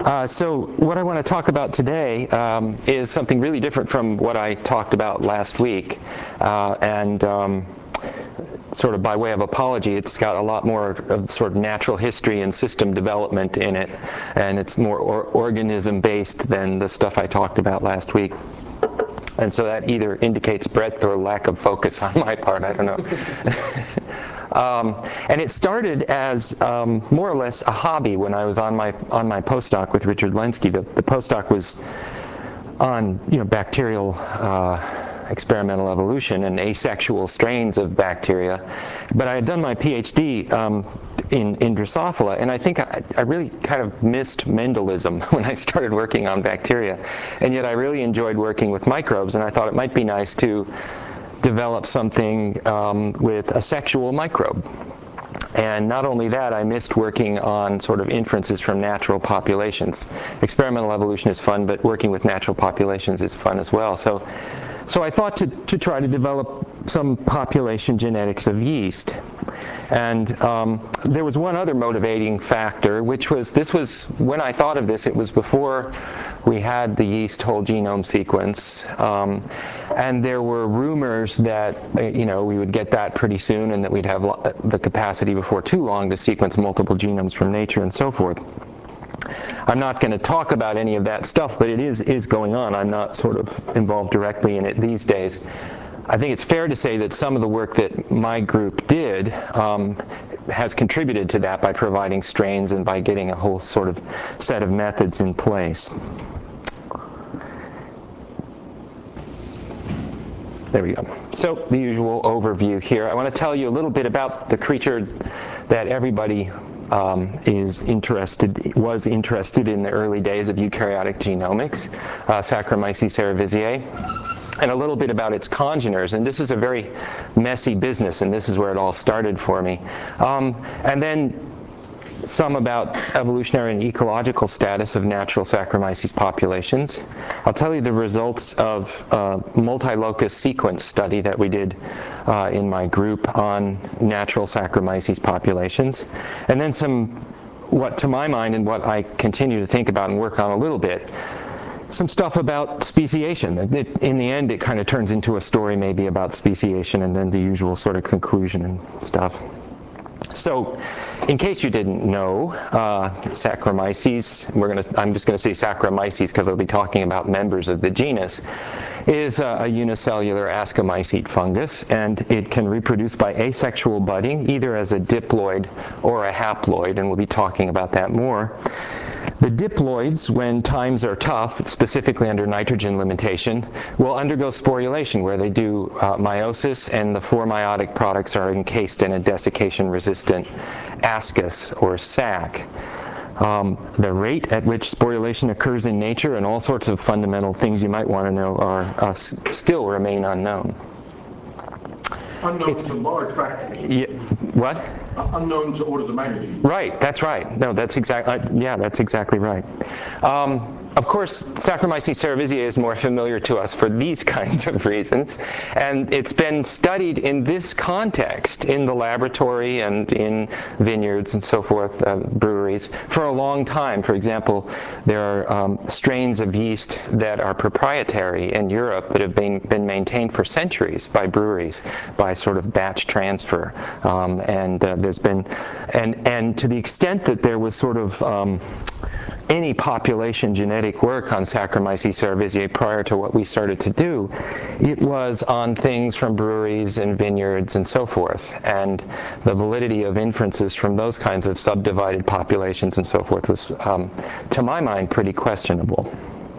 So what I want to talk about today is something really different from what I talked about last week. Sort of by way of apology, it's got a lot more of sort of natural history and system development in it, and it's more organism-based than the stuff I talked about last week. And so that either indicates breadth or lack of focus on my part, I don't know. And it started as more or less a hobby when I was on my postdoc with Richard Lenski. The postdoc was on bacterial experimental evolution and asexual strains of bacteria. But I had done my PhD in Drosophila, and I think I really kind of missed Mendelism when I started working on bacteria. And yet I really enjoyed working with microbes, and I thought it might be nice to develop something with a sexual microbe. And not only that, I missed working on sort of inferences from natural populations. Experimental evolution is fun, but working with natural populations is fun as well. So I thought to try to develop some population genetics of yeast. And there was one other motivating factor, which was, when I thought of this, it was before we had the yeast whole genome sequence. And there were rumors that, we would get that pretty soon and that we'd have the capacity before too long to sequence multiple genomes from nature and so forth. I'm not going to talk about any of that stuff, but it is going on. I'm not sort of involved directly in it these days. I think it's fair to say that some of the work that my group did has contributed to that by providing strains and by getting a whole sort of set of methods in place. There we go. So the usual overview here. I want to tell you a little bit about the creature that everybody was interested in the early days of eukaryotic genomics, Saccharomyces cerevisiae, and a little bit about its congeners. And this is a very messy business, and this is where it all started for me. And then some about evolutionary and ecological status of natural Saccharomyces populations. I'll tell you the results of a multi-locus sequence study that we did in my group on natural Saccharomyces populations. And then what to my mind and what I continue to think about and work on a little bit, some stuff about speciation. In the end, it kind of turns into a story maybe about speciation and then the usual sort of conclusion and stuff. So, in case you didn't know, Saccharomyces, I'm just going to say Saccharomyces because I'll be talking about members of the genus, is a unicellular ascomycete fungus, and it can reproduce by asexual budding, either as a diploid or a haploid, and we'll be talking about that more. The diploids, when times are tough, specifically under nitrogen limitation, will undergo sporulation, where they do meiosis, and the four meiotic products are encased in a desiccation-resistant ascus, or sac. The rate at which sporulation occurs in nature and all sorts of fundamental things you might want to know are still remain unknown. Unknown to large factors. What? Unknown to orders of magnitude. Right, that's right. No, that's exactly right. Of course, Saccharomyces cerevisiae is more familiar to us for these kinds of reasons, and it's been studied in this context in the laboratory and in vineyards and so forth, breweries, for a long time. For example, there are strains of yeast that are proprietary in Europe that have been maintained for centuries by breweries by sort of batch transfer, and there's been, and to the extent that there was sort of any population genetic work on Saccharomyces cerevisiae prior to what we started to do, it was on things from breweries and vineyards and so forth. And the validity of inferences from those kinds of subdivided populations and so forth was, to my mind, pretty questionable.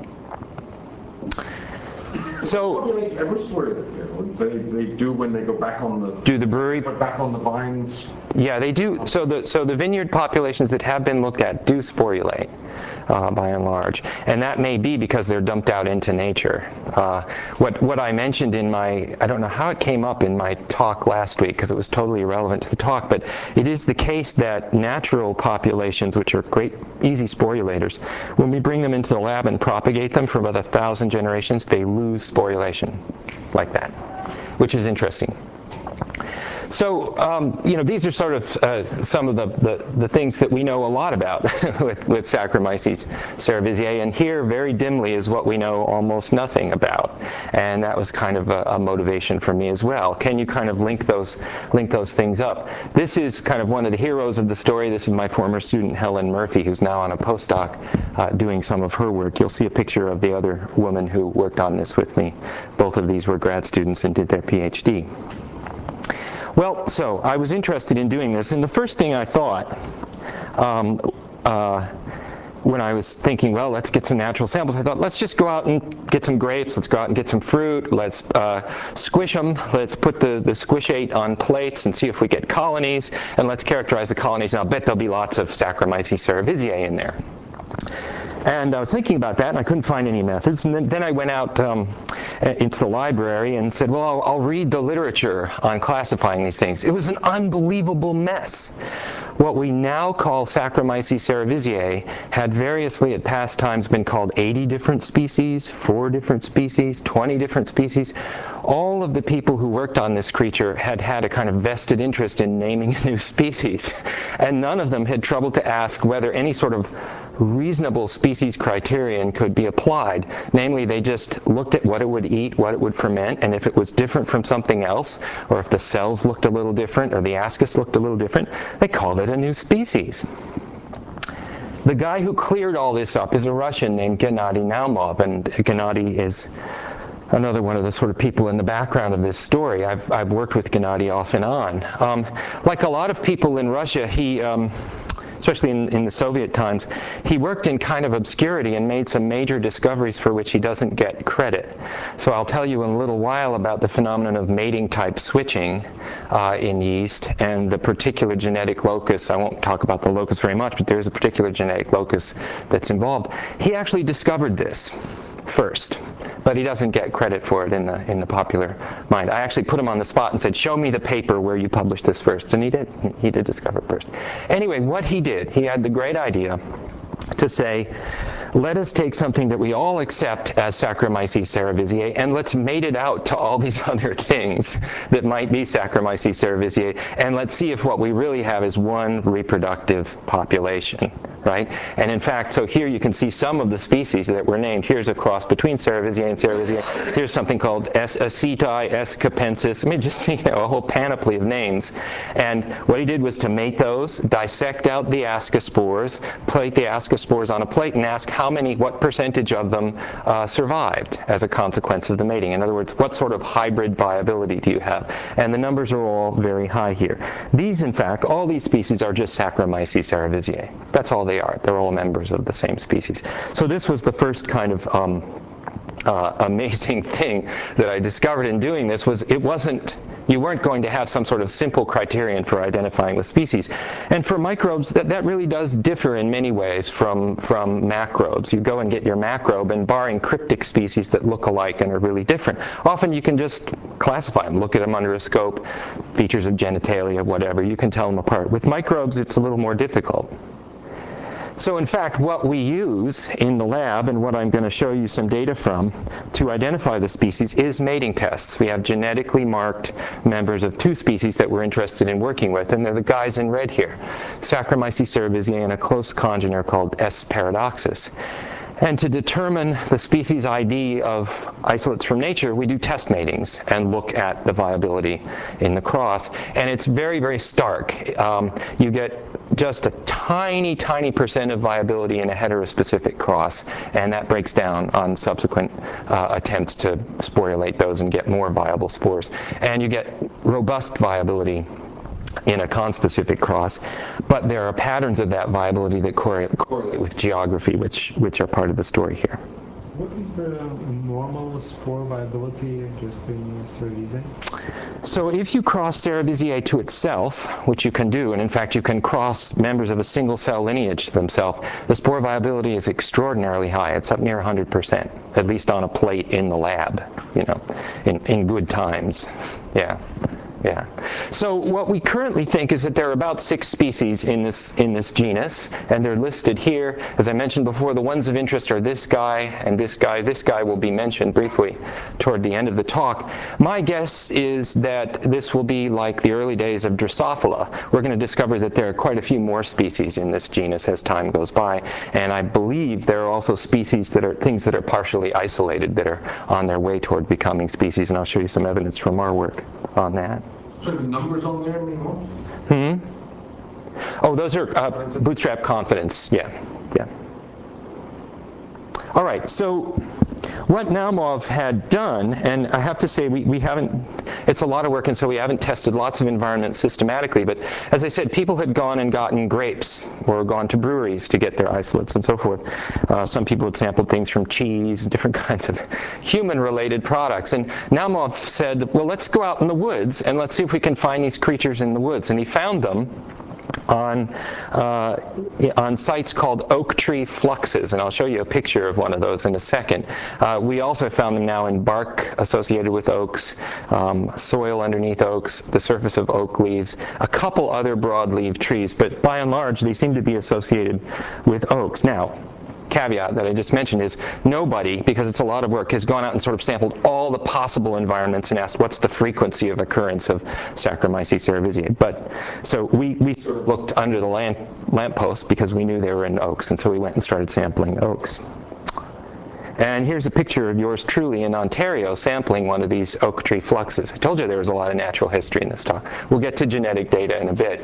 So they do when they go back on the brewery back on the vines. Yeah, they do. So the vineyard populations that have been looked at do sporulate, by and large, and that may be because they're dumped out into nature. What I mentioned in I don't know how it came up in my talk last week because it was totally irrelevant to the talk, but it is the case that natural populations, which are great, easy sporulators, when we bring them into the lab and propagate them for about 1,000 generations, they lose sporulation like that, which is interesting. So, these are sort of some of the things that we know a lot about with Saccharomyces cerevisiae, and here, very dimly, is what we know almost nothing about. And that was kind of a motivation for me as well. Can you kind of link those things up? This is kind of one of the heroes of the story. This is my former student, Helen Murphy, who's now on a postdoc doing some of her work. You'll see a picture of the other woman who worked on this with me. Both of these were grad students and did their PhD. Well, so I was interested in doing this, and the first thing I thought when I was thinking, well, let's get some natural samples, I thought, let's just go out and get some grapes, let's go out and get some fruit, let's squish them, let's put the squishate on plates and see if we get colonies, and let's characterize the colonies, and I'll bet there'll be lots of Saccharomyces cerevisiae in there. And I was thinking about that, and I couldn't find any methods. And then I went out into the library and said, well, I'll read the literature on classifying these things. It was an unbelievable mess. What we now call Saccharomyces cerevisiae had variously at past times been called 80 different species, 4 different species, 20 different species. All of the people who worked on this creature had had a kind of vested interest in naming a new species. And none of them had troubled to ask whether any sort of reasonable species criterion could be applied. Namely, they just looked at what it would eat, what it would ferment, and if it was different from something else, or if the cells looked a little different, or the ascus looked a little different, they called it a new species. The guy who cleared all this up is a Russian named Gennady Naumov, and Gennady is another one of the sort of people in the background of this story. I've worked with Gennady off and on. Like a lot of people in Russia, he especially in the Soviet times, he worked in kind of obscurity and made some major discoveries for which he doesn't get credit. So I'll tell you in a little while about the phenomenon of mating type switching in yeast and the particular genetic locus. I won't talk about the locus very much, but there's a particular genetic locus that's involved. He actually discovered this first, but he doesn't get credit for it in the popular mind. I actually put him on the spot and said, show me the paper where you published this first, and he did discover it first. Anyway, what he did, he had the great idea to say, let us take something that we all accept as Saccharomyces cerevisiae, and let's mate it out to all these other things that might be Saccharomyces cerevisiae, and let's see if what we really have is one reproductive population, right? And in fact, so here you can see some of the species that were named. Here's a cross between Cerevisiae and Cerevisiae. Here's something called S. aceti, S. capensis. I mean, just, a whole panoply of names. And what he did was to mate those, dissect out the ascospores, plate the ascospores on a plate, and ask what percentage of them survived as a consequence of the mating. In other words, what sort of hybrid viability do you have? And the numbers are all very high here. These, in fact, all these species are just Saccharomyces cerevisiae. That's all they are. They're all members of the same species. So this was the first kind of amazing thing that I discovered in doing this. You weren't going to have some sort of simple criterion for identifying the species. And for microbes, that really does differ in many ways from macrobes. You go and get your macrobe, and barring cryptic species that look alike and are really different, often you can just classify them, look at them under a scope, features of genitalia, whatever, you can tell them apart. With microbes, it's a little more difficult. So in fact, what we use in the lab, and what I'm going to show you some data from to identify the species, is mating tests. We have genetically marked members of 2 species that we're interested in working with, and they're the guys in red here, Saccharomyces cerevisiae and a close congener called S. paradoxus. And to determine the species ID of isolates from nature, we do test matings and look at the viability in the cross. And it's very, very stark. You get just a tiny, tiny percent of viability in a heterospecific cross, and that breaks down on subsequent attempts to sporulate those and get more viable spores. And you get robust viability in a conspecific cross, but there are patterns of that viability that correlate with geography, which are part of the story here. What is the normal spore viability just in Cerevisiae? So if you cross Cerevisiae to itself, which you can do, and in fact you can cross members of a single cell lineage themselves, the spore viability is extraordinarily high. It's up near 100%, at least on a plate in the lab, in good times. Yeah. Yeah. So what we currently think is that there are about 6 species in this genus, and they're listed here. As I mentioned before, the ones of interest are this guy and this guy. This guy will be mentioned briefly toward the end of the talk. My guess is that this will be like the early days of Drosophila. We're going to discover that there are quite a few more species in this genus as time goes by, and I believe there are also species that are things that are partially isolated that are on their way toward becoming species, and I'll show you some evidence from our work on that. So the numbers on there mean what? Oh, those are bootstrap confidence. Yeah, yeah. All right, so what Naumov had done, and I have to say we haven't, it's a lot of work, and so we haven't tested lots of environments systematically, but as I said, people had gone and gotten grapes or gone to breweries to get their isolates and so forth. Some people had sampled things from cheese, different kinds of human-related products. And Naumov said, well, let's go out in the woods and let's see if we can find these creatures in the woods. And he found them on sites called oak tree fluxes, and I'll show you a picture of one of those in a second. We also found them now in bark associated with oaks, soil underneath oaks, the surface of oak leaves, a couple other broadleaf trees, but by and large they seem to be associated with oaks. Now, caveat that I just mentioned is nobody, because it's a lot of work, has gone out and sort of sampled all the possible environments and asked what's the frequency of occurrence of Saccharomyces cerevisiae. But so we sort of looked under the lamppost because we knew they were in oaks, and so we went and started sampling oaks. And here's a picture of yours truly in Ontario sampling one of these oak tree fluxes. I told you there was a lot of natural history in this talk. We'll get to genetic data in a bit.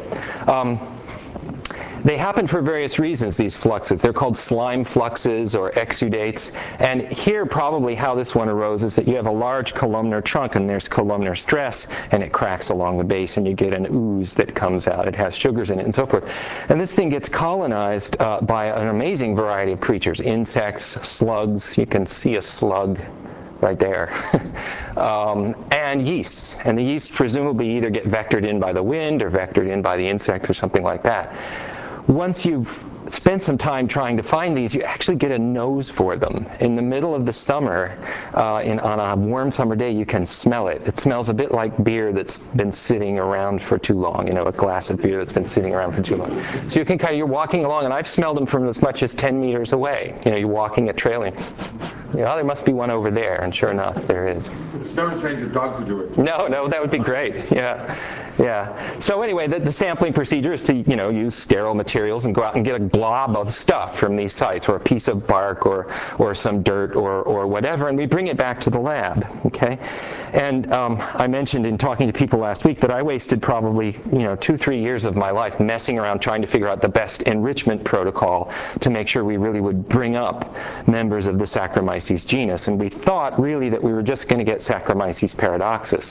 They happen for various reasons, these fluxes. They're called slime fluxes or exudates. And here probably how this one arose is that you have a large columnar trunk and there's columnar stress and it cracks along the base and you get an ooze that comes out. It has sugars in it and so forth. And this thing gets colonized by an amazing variety of creatures, insects, slugs. You can see a slug right there, and yeasts. And the yeasts presumably either get vectored in by the wind or vectored in by the insects or something like that. Once you've spent some time trying to find these, you actually get a nose for them. In the middle of the summer, on a warm summer day, you can smell it. It smells a bit like beer that's been sitting around for too long, a glass of beer that's been sitting around for too long. So you can you're walking along, and I've smelled them from as much as 10 meters away. You're walking a trail, and there must be one over there, and sure enough, there is. It's never trained your dog to do it. No, that would be great. Yeah. So anyway, the sampling procedure is to use sterile materials and go out and get a blob of stuff from these sites, or a piece of bark, or some dirt, or whatever, and we bring it back to the lab. Okay. And I mentioned in talking to people last week that I wasted probably 2-3 years of my life messing around trying to figure out the best enrichment protocol to make sure we really would bring up members of the Saccharomyces genus. And we thought really that we were just going to get Saccharomyces paradoxus.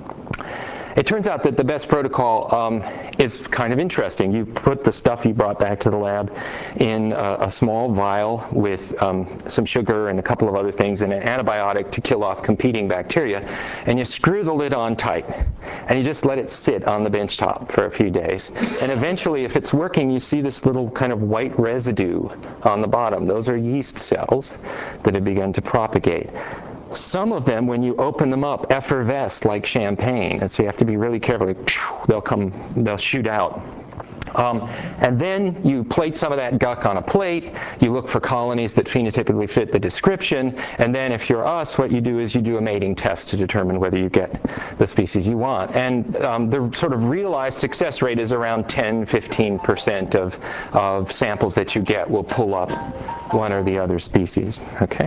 It turns out that the best protocol is kind of interesting. You put the stuff you brought back to the lab in a small vial with some sugar and a couple of other things and an antibiotic to kill off competing bacteria, and you screw the lid on tight. And you just let it sit on the bench top for a few days. And eventually, if it's working, you see this little kind of white residue on the bottom. Those are yeast cells that have begun to propagate. Some of them, when you open them up, effervesce like champagne, and so you have to be really careful. They'll shoot out. And then you plate some of that guck on a plate. You look for colonies that phenotypically fit the description. And then if you're us, what you do is you do a mating test to determine whether you get the species you want. And the sort of realized success rate is around 10-15% of samples that you get will pull up one or the other species. Okay?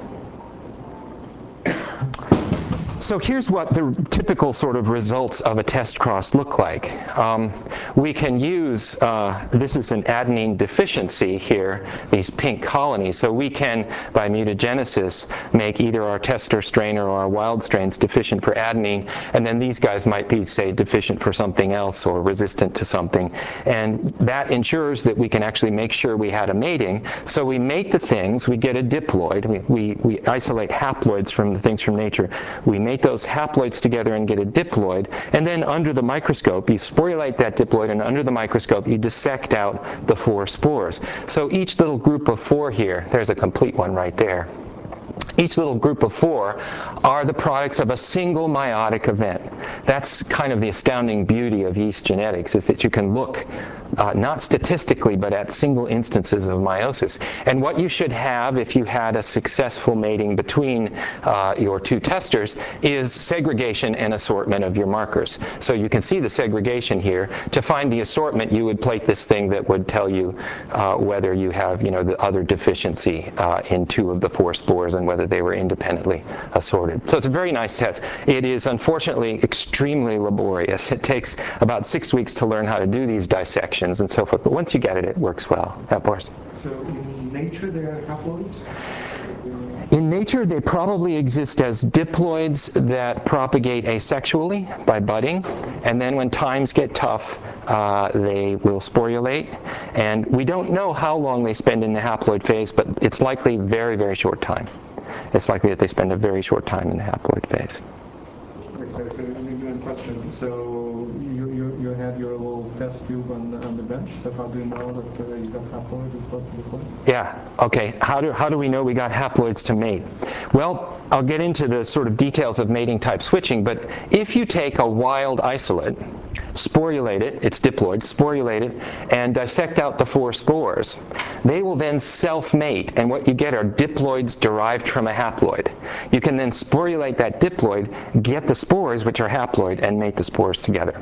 So here's what the typical sort of results of a test cross look like. We can use, this is an adenine deficiency here, these pink colonies. So we can, by mutagenesis, make either our tester strain or our wild strains deficient for adenine, and then these guys might be, say, deficient for something else or resistant to something. And that ensures that we can actually make sure we had a mating. So we mate the things, we get a diploid, we isolate haploids from the things from nature. We mate those haploids together and get a diploid, and then under the microscope you sporulate that diploid, and under the microscope you dissect out the 4 spores. So each little group of 4 here, there's a complete one right there, each little group of 4 are the products of a single meiotic event. That's kind of the astounding beauty of yeast genetics, is that you can look not statistically, but at single instances of meiosis. And what you should have if you had a successful mating between your 2 testers is segregation and assortment of your markers. So you can see the segregation here. To find the assortment, you would plate this thing that would tell you whether you have, the other deficiency in 2 of the 4 spores and whether they were independently assorted. So it's a very nice test. It is unfortunately extremely laborious. It takes about 6 weeks to learn how to do these dissections and so forth, but once you get it, it works well. Yeah, Boris? So in nature there are haploids? In nature, they probably exist as diploids that propagate asexually by budding, and then when times get tough, they will sporulate. And we don't know how long they spend in the haploid phase, but it's likely very, very short time. It's likely that they spend a very short time in the haploid phase. So question. So you have your little test tube on the bench. So how do you know that you got haploids as opposed to diploids? Yeah. Okay. How do we know we got haploids to mate? Well, I'll get into the sort of details of mating type switching. But if you take a wild isolate, sporulate it, it's diploid, sporulate it, and dissect out the 4 spores, they will then self-mate, and what you get are diploids derived from a haploid. You can then sporulate that diploid, get the spores, which are haploid, and mate the spores together.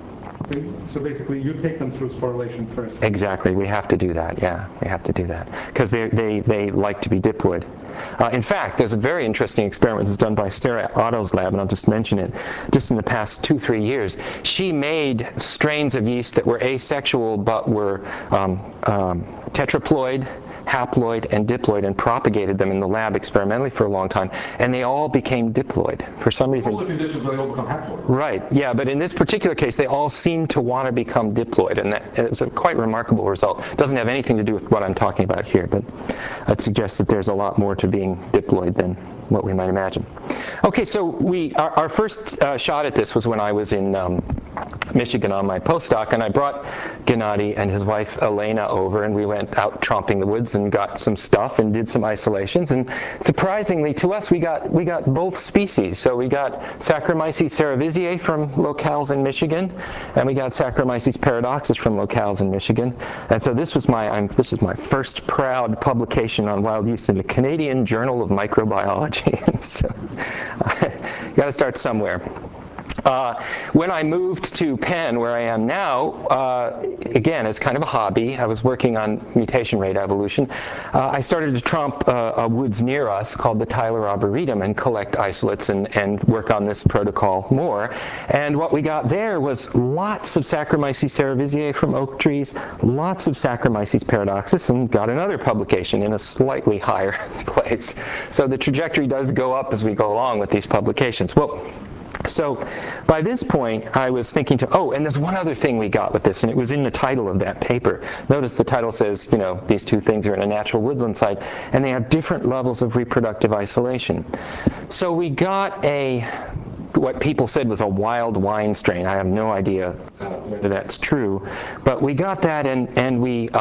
So basically, you take them through sporulation first. Exactly. We have to do that. Yeah, we have to do that because they like to be diploid. In fact, there's a very interesting experiment that's done by Sarah Otto's lab, and I'll just mention it. Just in the past 2-3 years, she made strains of yeast that were asexual but were tetraploid, haploid, and diploid, and propagated them in the lab experimentally for a long time, and they all became diploid for some reason. Also conditions where they all become haploid. Right, yeah, but in this particular case, they all seem to want to become diploid, and it was a quite remarkable result. It doesn't have anything to do with what I'm talking about here, but it suggests that there's a lot more to being diploid than what we might imagine. Okay, so our first shot at this was when I was in Michigan on my postdoc, and I brought Gennady and his wife Elena over, and we went out tromping the woods and got some stuff and did some isolations. And surprisingly to us, we got both species. So we got Saccharomyces cerevisiae from locales in Michigan, and we got Saccharomyces paradoxus from locales in Michigan. And so this is my first proud publication on wild yeast in the Canadian Journal of Microbiology. So you got to start somewhere. When I moved to Penn, where I am now, again, it's kind of a hobby. I was working on mutation rate evolution. I started to tromp woods near us called the Tyler Arboretum and collect isolates and work on this protocol more. And what we got there was lots of Saccharomyces cerevisiae from oak trees, lots of Saccharomyces paradoxus, and got another publication in a slightly higher place. So the trajectory does go up as we go along with these publications. Well, so by this point, I was thinking and there's one other thing we got with this, and it was in the title of that paper. Notice the title says, these 2 things are in a natural woodland site, and they have different levels of reproductive isolation. So we got what people said was a wild wine strain. I have no idea whether that's true, but we got that, and we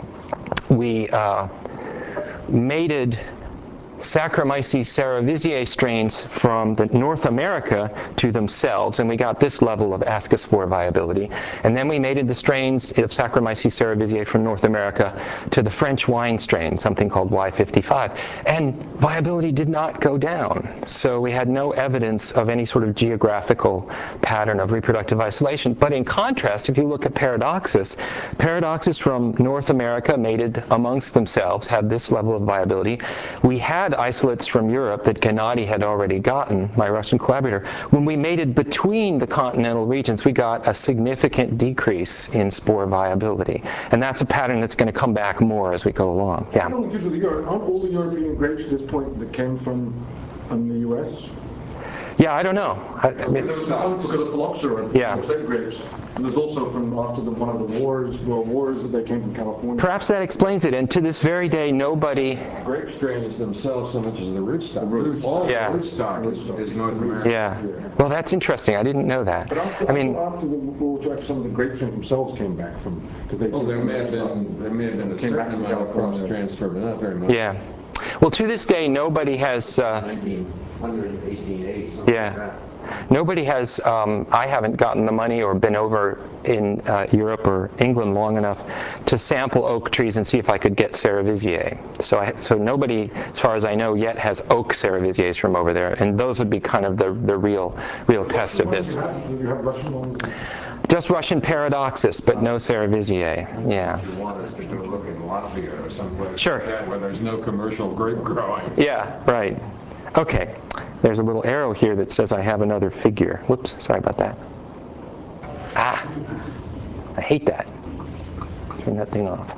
mated Saccharomyces cerevisiae strains from North America to themselves, and we got this level of ascospore viability. And then we mated the strains of Saccharomyces cerevisiae from North America to the French wine strain, something called Y55. And viability did not go down. So we had no evidence of any sort of geographical pattern of reproductive isolation. But in contrast, if you look at paradoxus from North America mated amongst themselves had this level of viability. We had isolates from Europe that Gennady had already gotten, my Russian collaborator. When we mated between the continental regions, we got a significant decrease in spore viability. And that's a pattern that's going to come back more as we go along. Yeah. Aren't all the European grapes at this point that came from the US? Yeah, I don't know. Because of phylloxera, yeah. Grapes. And there's also from after one of the world wars, that they came from California. Perhaps that explains it. And to this very day, nobody. Grape strains themselves, so much as the rootstock. Yeah. Rootstock is North America. Yeah. Well, that's interesting. I didn't know that. But after the World War II, some of the grape strains themselves came back from because they. There may have been a certain amount of cross transfer, but not very much. Yeah. Well, to this day, nobody has, 1900, 1880, something like yeah. that. Nobody has, I haven't gotten the money or been over in Europe or England long enough to sample oak trees and see if I could get Cerevisiae. So nobody, as far as I know, yet has oak Cerevisiaes from over there, and those would be kind of the real test of this. Do you have Russian ones? Just Russian Paradoxus, but no Cerevisiae, yeah. If you want us to go look in Latvia or someplace Sure. like that where there's no commercial grape growing. Yeah, right. Okay, there's a little arrow here that says I have another figure. Whoops, sorry about that. Ah, I hate that. Turn that thing off.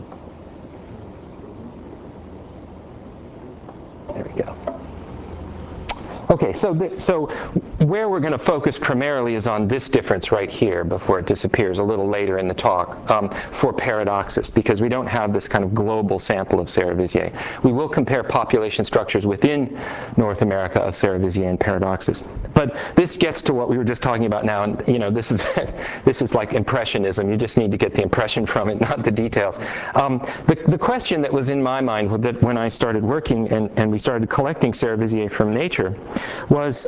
There we go. Okay, so where we're going to focus primarily is on this difference right here before it disappears a little later in the talk for Paradoxus, because we don't have this kind of global sample of Cerevisiae. We will compare population structures within North America of Cerevisiae and Paradoxus. But this gets to what we were just talking about now, and you know, this is like impressionism. You just need to get the impression from it, not the details. The question that was in my mind that when I started working and we started collecting Cerevisiae from nature was,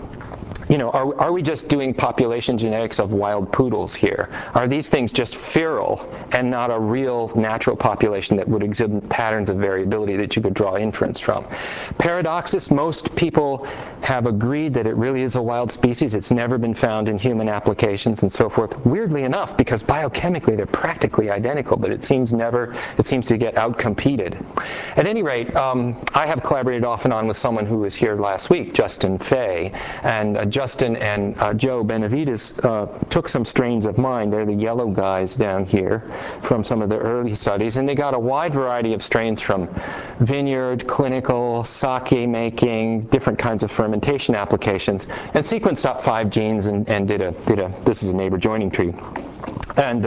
you know, are we just doing population genetics of wild poodles here? Are these things just feral and not a real natural population that would exhibit patterns of variability that you could draw inference from? Paradoxus, most people have agreed that it really is a wild species. It's never been found in human applications and so forth. Weirdly enough, because biochemically they're practically identical, but it seems to get outcompeted. At any rate, I have collaborated off and on with someone who was here last week, Justin Fay, and Justin and Joe Benavides took some strains of mine. They're the yellow guys down here from some of the early studies, and they got a wide variety of strains from vineyard, clinical, sake making, different kinds of fermentation applications, and sequenced up 5 genes and did a this is a neighbor joining tree. And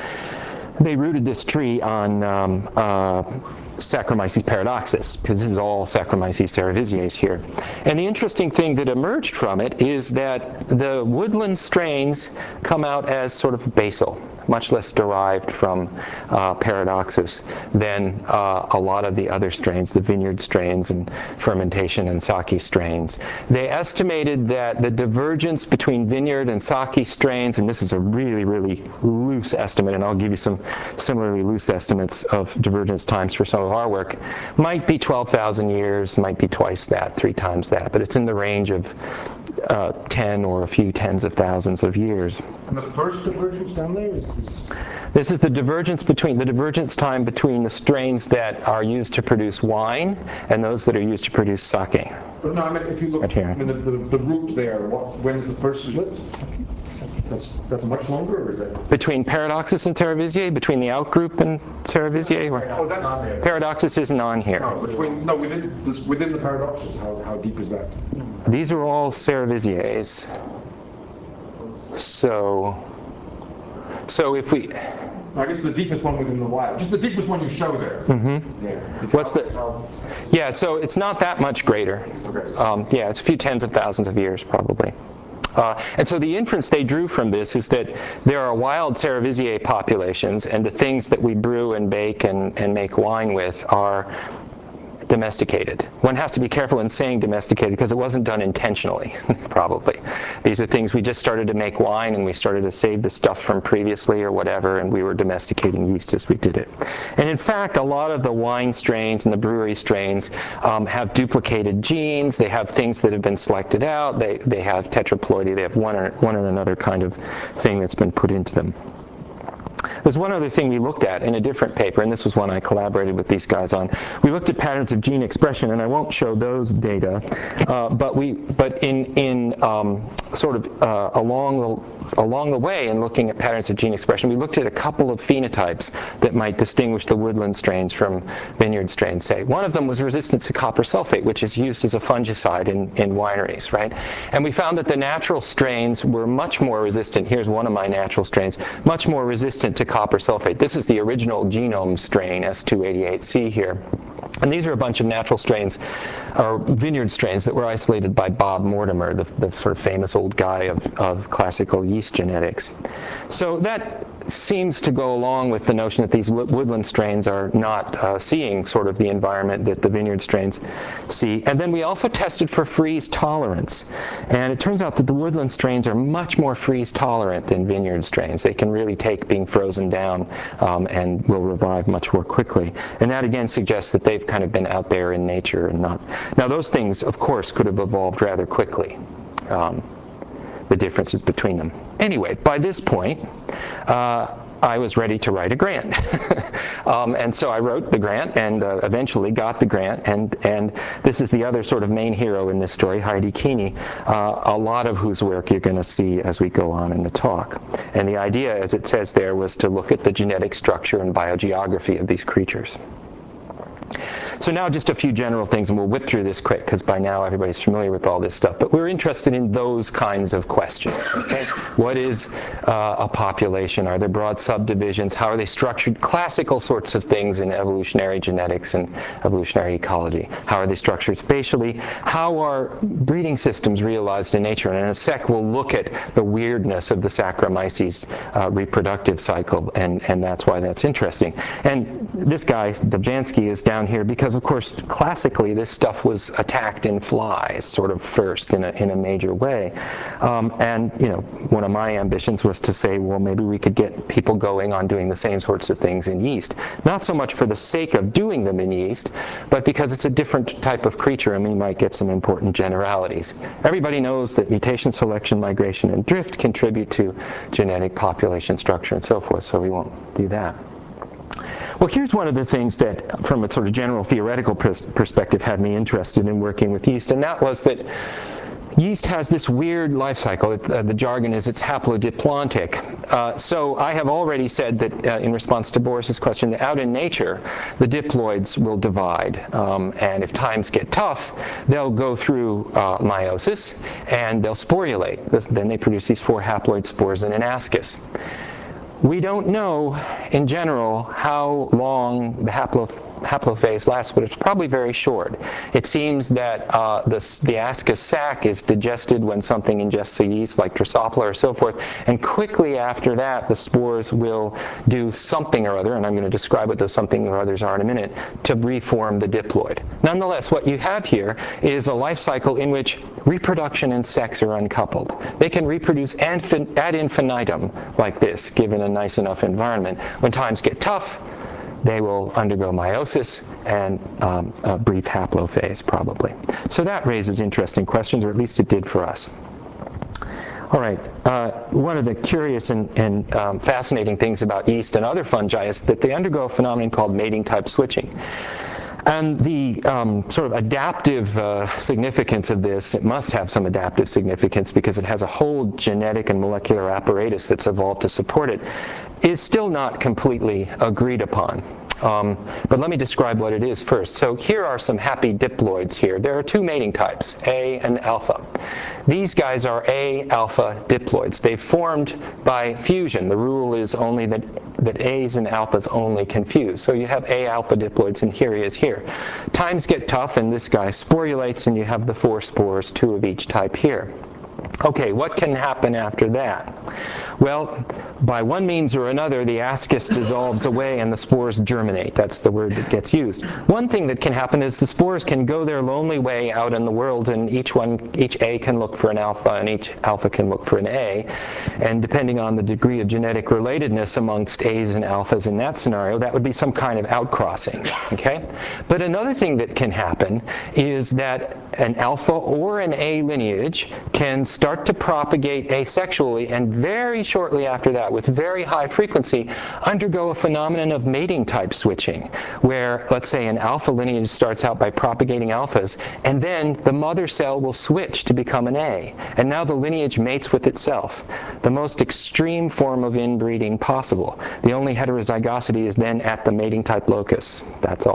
they rooted this tree on Saccharomyces paradoxus, because this is all Saccharomyces cerevisiae here. And the interesting thing that emerged from it is that the woodland strains come out as sort of basal, much less derived from paradoxus than a lot of the other strains, the vineyard strains and fermentation and sake strains. They estimated that the divergence between vineyard and sake strains, and this is a really, really loose estimate, and I'll give you some similarly loose estimates of divergence times for some of our work, might be 12,000 years, might be twice that, 3 times that, but it's in the range of 10 or a few tens of thousands of years. And the first divergence down there is This is the divergence time between the strains that are used to produce wine and those that are used to produce sake. But no, I mean, if you look, Right here. I mean, the root there, when is the first split? That's much longer, or is that? Between Paradoxus and Cerevisiae, between the outgroup and Cerevisiae? Oh, that's Paradoxus isn't on here. within the paradoxus. How deep is that? These are all Cerevisiaes. So if we... I guess the deepest one within the wild, just the deepest one you show there. Mm-hmm. Yeah. What's the... Yeah, so it's not that much greater. Okay. Yeah, it's a few tens of thousands of years, probably. And so the inference they drew from this is that there are wild Cerevisiae populations, and the things that we brew and bake and make wine with are domesticated. One has to be careful in saying domesticated because it wasn't done intentionally, probably. These are things we just started to make wine and we started to save the stuff from previously or whatever, and we were domesticating yeast as we did it. And in fact, a lot of the wine strains and the brewery strains have duplicated genes. They have things that have been selected out. They have tetraploidy. They have one or another kind of thing that's been put into them. There's one other thing we looked at in a different paper, and this was one I collaborated with these guys on. We looked at patterns of gene expression, and I won't show those data, but in sort of along the way in looking at patterns of gene expression, we looked at a couple of phenotypes that might distinguish the woodland strains from vineyard strains, say. One of them was resistance to copper sulfate, which is used as a fungicide in wineries, right? And we found that the natural strains were much more resistant. Here's one of my natural strains, much more resistant to copper sulfate. This is the original genome strain, S288C here. And these are a bunch of natural strains, or vineyard strains, that were isolated by Bob Mortimer, the sort of famous old guy of classical yeast genetics. So that seems to go along with the notion that these woodland strains are not seeing sort of the environment that the vineyard strains see. And then we also tested for freeze tolerance. And it turns out that the woodland strains are much more freeze tolerant than vineyard strains. They can really take being frozen down and will revive much more quickly. And that again suggests that they've kind of been out there in nature and not. Now those things, of course, could have evolved rather quickly. The differences between them. Anyway, by this point, I was ready to write a grant. And so I wrote the grant and eventually got the grant. And this is the other sort of main hero in this story, Heidi Keeney, a lot of whose work you're going to see as we go on in the talk. And the idea, as it says there, was to look at the genetic structure and biogeography of these creatures. So now just a few general things, and we'll whip through this quick because by now everybody's familiar with all this stuff. But we're interested in those kinds of questions. Okay? What is a population? Are there broad subdivisions? How are they structured? Classical sorts of things in evolutionary genetics and evolutionary ecology. How are they structured spatially? How are breeding systems realized in nature? And in a sec, we'll look at the weirdness of the Saccharomyces reproductive cycle, and that's why that's interesting. And this guy, Dobzhansky, is down here because, of course, classically this stuff was attacked in flies sort of first in a major way. And you know, one of my ambitions was to say, well, maybe we could get people going on doing the same sorts of things in yeast. Not so much for the sake of doing them in yeast, but because it's a different type of creature and we might get some important generalities. Everybody knows that mutation, selection, migration, and drift contribute to genetic population structure and so forth, so we won't do that. Well, here's one of the things that, from a sort of general theoretical perspective, had me interested in working with yeast, and that was that yeast has this weird life cycle. The jargon is it's haplodiplontic. So I have already said that in response to Boris's question, that out in nature, the diploids will divide. And if times get tough, they'll go through meiosis and they'll sporulate. Then they produce these 4 haploid spores in an ascus. We don't know, in general, how long the haplophase lasts, but it's probably very short. It seems that the ascus sac is digested when something ingests a yeast, like Drosophila or so forth, and quickly after that, the spores will do something or other, and I'm going to describe what those something or others are in a minute, to reform the diploid. Nonetheless, what you have here is a life cycle in which reproduction and sex are uncoupled. They can reproduce ad infinitum like this, given a nice enough environment. When times get tough, they will undergo meiosis and a brief haplophase, probably. So that raises interesting questions, or at least it did for us. All right, one of the curious and fascinating things about yeast and other fungi is that they undergo a phenomenon called mating type switching. And the sort of adaptive significance of this, it must have some adaptive significance because it has a whole genetic and molecular apparatus that's evolved to support it, is still not completely agreed upon. But let me describe what it is first. So here are some happy diploids here. There are 2 mating types, A and alpha. These guys are A alpha diploids. They formed by fusion. The rule is only that A's and alphas only can fuse. So you have A alpha diploids, and here he is here. Times get tough, and this guy sporulates, and you have the 4 spores, 2 of each type here. Okay, what can happen after that? Well, by one means or another, the ascus dissolves away and the spores germinate. That's the word that gets used. One thing that can happen is the spores can go their lonely way out in the world, and each A can look for an alpha, and each alpha can look for an A. And depending on the degree of genetic relatedness amongst A's and alphas in that scenario, that would be some kind of outcrossing. Okay? But another thing that can happen is that an alpha or an A lineage can start to propagate asexually, and very shortly after that, with very high frequency, undergo a phenomenon of mating type switching, where, let's say, an alpha lineage starts out by propagating alphas, and then the mother cell will switch to become an A, and now the lineage mates with itself. The most extreme form of inbreeding possible. The only heterozygosity is then at the mating type locus. That's all.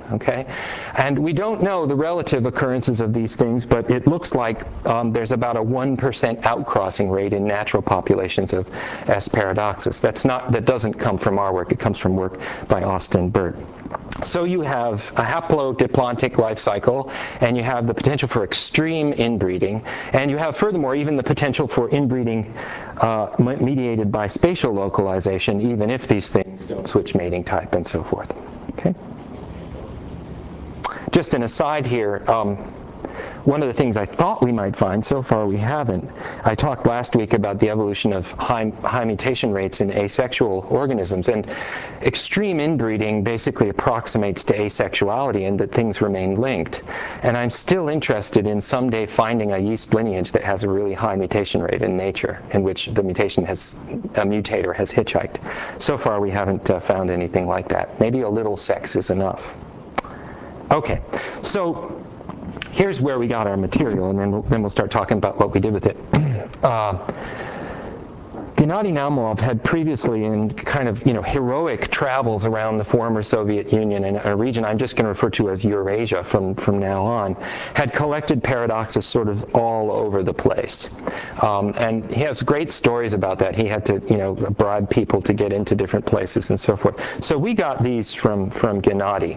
okay? And we don't know the relative occurrences of these things, but it looks like there's about a 1% outcrossing rate in natural populations of S. paradoxus. That doesn't come from our work. It comes from work by Austin Burt. So you have a haplodiplontic life cycle, and you have the potential for extreme inbreeding, and you have, furthermore, even the potential for inbreeding mediated by spatial localization, even if these things don't switch mating type and so forth. Okay? Just an aside here, one of the things I thought we might find, so far we haven't. I talked last week about the evolution of high mutation rates in asexual organisms, and extreme inbreeding basically approximates to asexuality and that things remain linked. And I'm still interested in someday finding a yeast lineage that has a really high mutation rate in nature, in which the mutator has hitchhiked. So far we haven't found anything like that. Maybe a little sex is enough. Okay, so here's where we got our material, and then we'll start talking about what we did with it. Gennady Naumov had previously, in kind of heroic travels around the former Soviet Union and a region I'm just going to refer to as Eurasia from now on, had collected paradoxes sort of all over the place. And he has great stories about that. He had to bribe people to get into different places and so forth. So we got these from Gennady.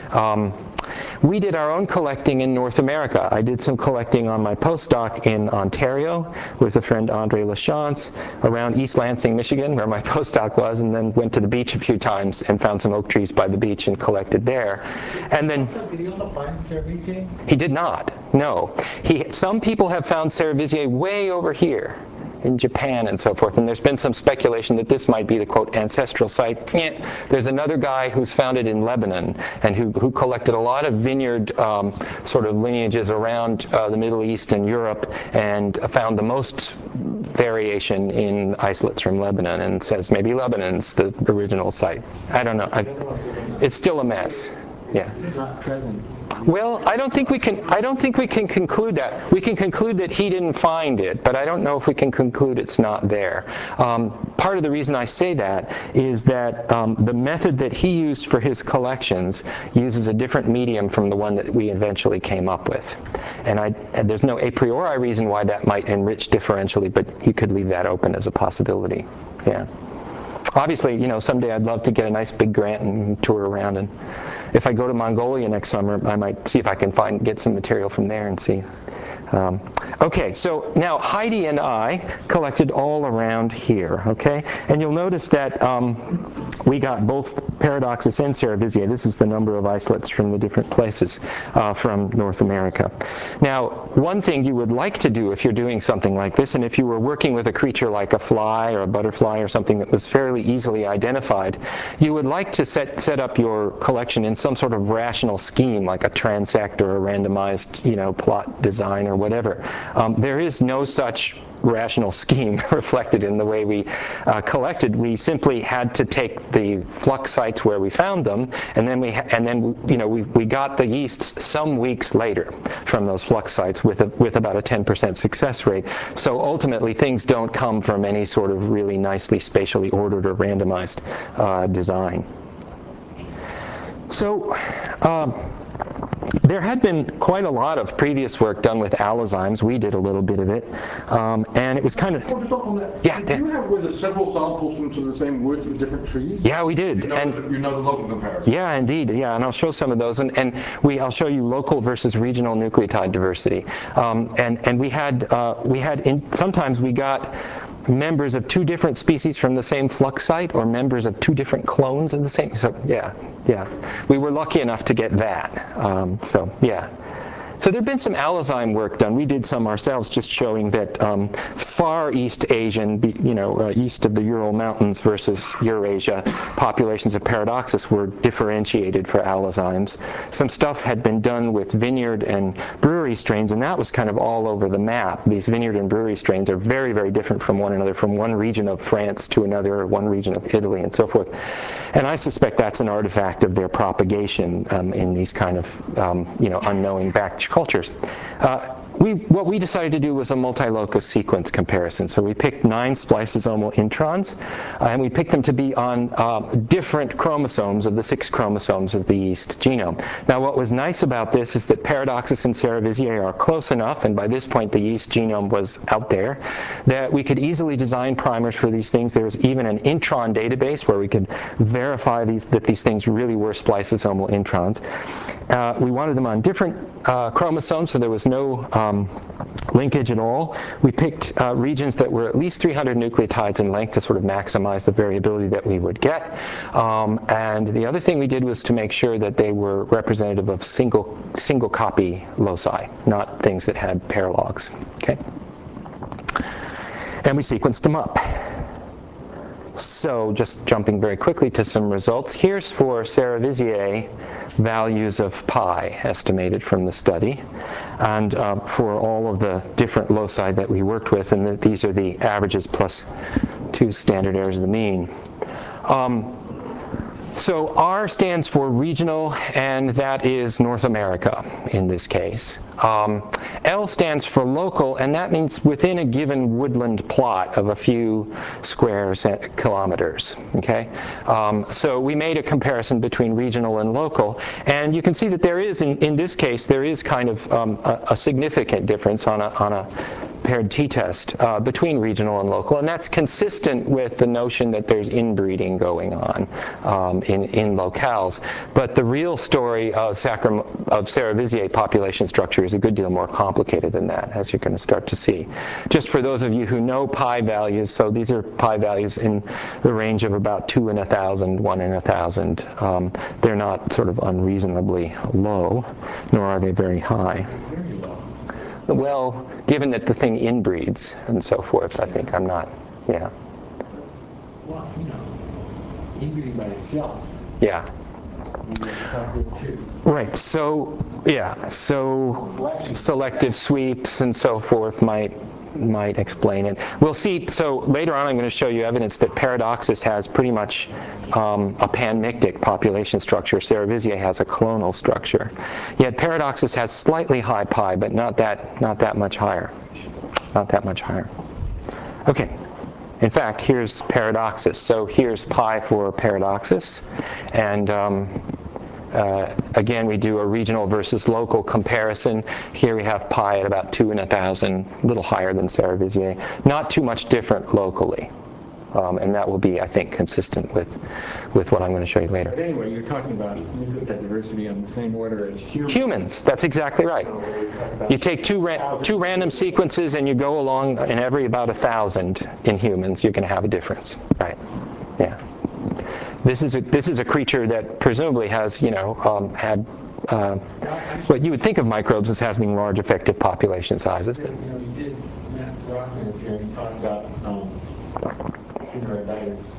We did our own collecting in North America. I did some collecting on my postdoc in Ontario with a friend, Andre Lachance, around East Lansing, Michigan, where my postdoc was, and then went to the beach a few times and found some oak trees by the beach and collected there. And then Did he also find Cerevisiae? he did not, no. Some people have found Cerevisiae way over here in Japan and so forth, and there's been some speculation that this might be the, quote, ancestral site. There's another guy who's found it in Lebanon and who collected a lot of vineyard sort of lineages around the Middle East and Europe and found the most variation in isolates from Lebanon, and says maybe Lebanon's the original site. I don't know. It's still a mess. Yeah. Not present. Well, I don't think we can conclude that. We can conclude that he didn't find it, but I don't know if we can conclude it's not there. Part of the reason I say that is that the method that he used for his collections uses a different medium from the one that we eventually came up with. And there's no a priori reason why that might enrich differentially, but you could leave that open as a possibility. Yeah. Obviously, someday I'd love to get a nice big grant and tour around, and if I go to Mongolia next summer, I might see if I can get some material from there and see. Okay, so now Heidi and I collected all around here, okay? And you'll notice that we got both Paradoxus and Cerevisiae. This is the number of isolates from the different places from North America. Now, one thing you would like to do if you're doing something like this, and if you were working with a creature like a fly or a butterfly or something that was fairly easily identified, you would like to set up your collection in some sort of rational scheme, like a transect or a randomized, plot design or whatever. There is no such rational scheme reflected in the way we collected. We simply had to take the flux sites where we found them, and then we got the yeasts some weeks later from those flux sites with about a 10% success rate. So ultimately, things don't come from any sort of really nicely spatially ordered or randomized design. So there had been quite a lot of previous work done with allozymes. We did a little bit of it, and it was kind of. Just on that. Yeah. Do you have with several samples from some of the same woods with different trees? Yeah, we did. You know the local comparison. Yeah, indeed. Yeah, and I'll show some of those, and I'll show you local versus regional nucleotide diversity. And we had sometimes we got members of two different species from the same flux site, or members of two different clones of the same. So yeah, we were lucky enough to get that. So yeah. So there'd been some allozyme work done. We did some ourselves, just showing that far East Asian, east of the Ural Mountains versus Eurasia, populations of Paradoxus were differentiated for allozymes. Some stuff had been done with vineyard and brewery strains, and that was kind of all over the map. These vineyard and brewery strains are very, very different from one another, from one region of France to another, or one region of Italy, and so forth. And I suspect that's an artifact of their propagation in these kind of, unknowing back cultures. what we decided to do was a multi-locus sequence comparison. So we picked 9 spliceosomal introns, and we picked them to be on different chromosomes of the 6 chromosomes of the yeast genome. Now, what was nice about this is that Paradoxus and Cerevisiae are close enough, and by this point the yeast genome was out there, that we could easily design primers for these things. There was even an intron database where we could verify that these things really were spliceosomal introns. We wanted them on different chromosomes, so there was no linkage at all. We picked regions that were at least 300 nucleotides in length to sort of maximize the variability that we would get. And the other thing we did was to make sure that they were representative of single copy loci, not things that had paralogs. Okay? And we sequenced them up. So just jumping very quickly to some results. Here's for Cerevisiae values of pi estimated from the study, and for all of the different loci that we worked with, and these are the averages plus 2 standard errors of the mean. So R stands for regional, and that is North America in this case. L stands for local, and that means within a given woodland plot of a few square kilometers. Okay? So we made a comparison between regional and local, and you can see that there is, in this case, there is kind of a significant difference on a paired t-test between regional and local, and that's consistent with the notion that there's inbreeding going on in locales. But the real story of Cerevisiae population structure is a good deal more complicated than that, as you're going to start to see. Just for those of you who know pi values, so these are pi values in the range of about 2 in 1,000, 1 in 1,000. They're not sort of unreasonably low, nor are they very high. Very low. Well, given that the thing inbreeds and so forth, I think I'm not, yeah. Well, inbreeding by itself. Yeah. Right, so, yeah, so selective sweeps and so forth might explain it. We'll see, so later on I'm going to show you evidence that Paradoxus has pretty much a panmictic population structure. Cerevisiae has a clonal structure. Yet Paradoxus has slightly high pi, but not that much higher. Not that much higher. Okay. In fact, here's Paradoxus. So here's pi for Paradoxus. And again, we do a regional versus local comparison. Here we have pi at about 2 in 1,000, a little higher than Cerevisiae. Not too much different locally. And that will be, I think, consistent with what I'm going to show you later. But anyway, you're talking about nucleotide diversity on the same order as humans. Humans, that's exactly right. You take two random sequences and you go along, and every about 1,000 in humans, you're going to have a difference. Right? Yeah. This is a creature that presumably has, had what you would think of microbes as having large effective population sizes. You did, Matt Brockman was here, and he talked about Phenoiditis.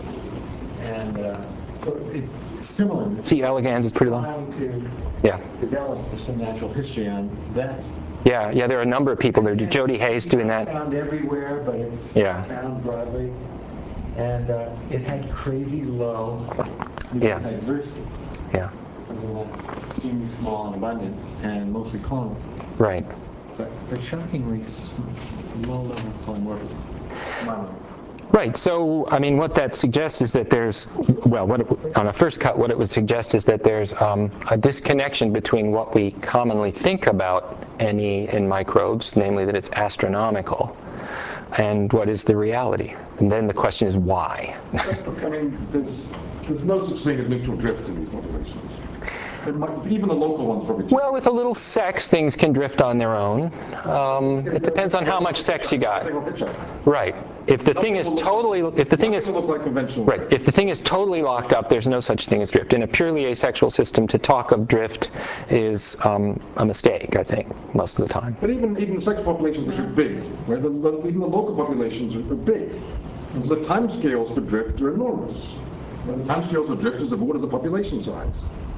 And so it's similar. C. elegans is pretty long. Trying to develop some natural history on that. Yeah, there are a number of people there. Jody Hayes doing that. Found everywhere, but it's found broadly. And it had crazy low nucleotide diversity. Yeah. Something that's extremely small and abundant and mostly clonal. Right. But shockingly low level polymorphism. Right, so, I mean, what that suggests is that there's, well, on a first cut, what it would suggest is that there's a disconnection between what we commonly think about NE in microbes, namely that it's astronomical, and what is the reality. And then the question is why? I mean, there's no such thing as neutral drift in these populations. Even the local ones probably. Well, with a little sex, things can drift on their own. It depends on how much sex you got. Right. If the thing is totally, if the thing is totally locked up, there's no such thing as drift. In a purely asexual system, to talk of drift is a mistake, I think, most of the time. But even the sex populations, which are big, right? Even the local populations are big. And so the timescales for drift are enormous. And the timescales for drift is of what are the population size.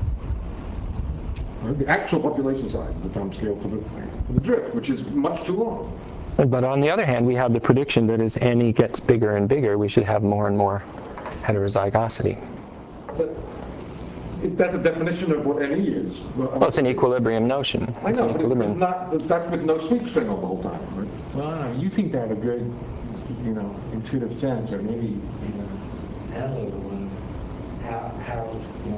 The actual population size is the time scale for the drift, which is much too long. But on the other hand, we have the prediction that as NE gets bigger and bigger, we should have more and more heterozygosity. But That's a definition of what NE is. Well, it's an equilibrium notion. I It's know, an but equilibrium. it's not, that's with no sweeps going on the whole time, right? Well, I don't know, you seem to have a good, intuitive sense, or maybe even analytical one, how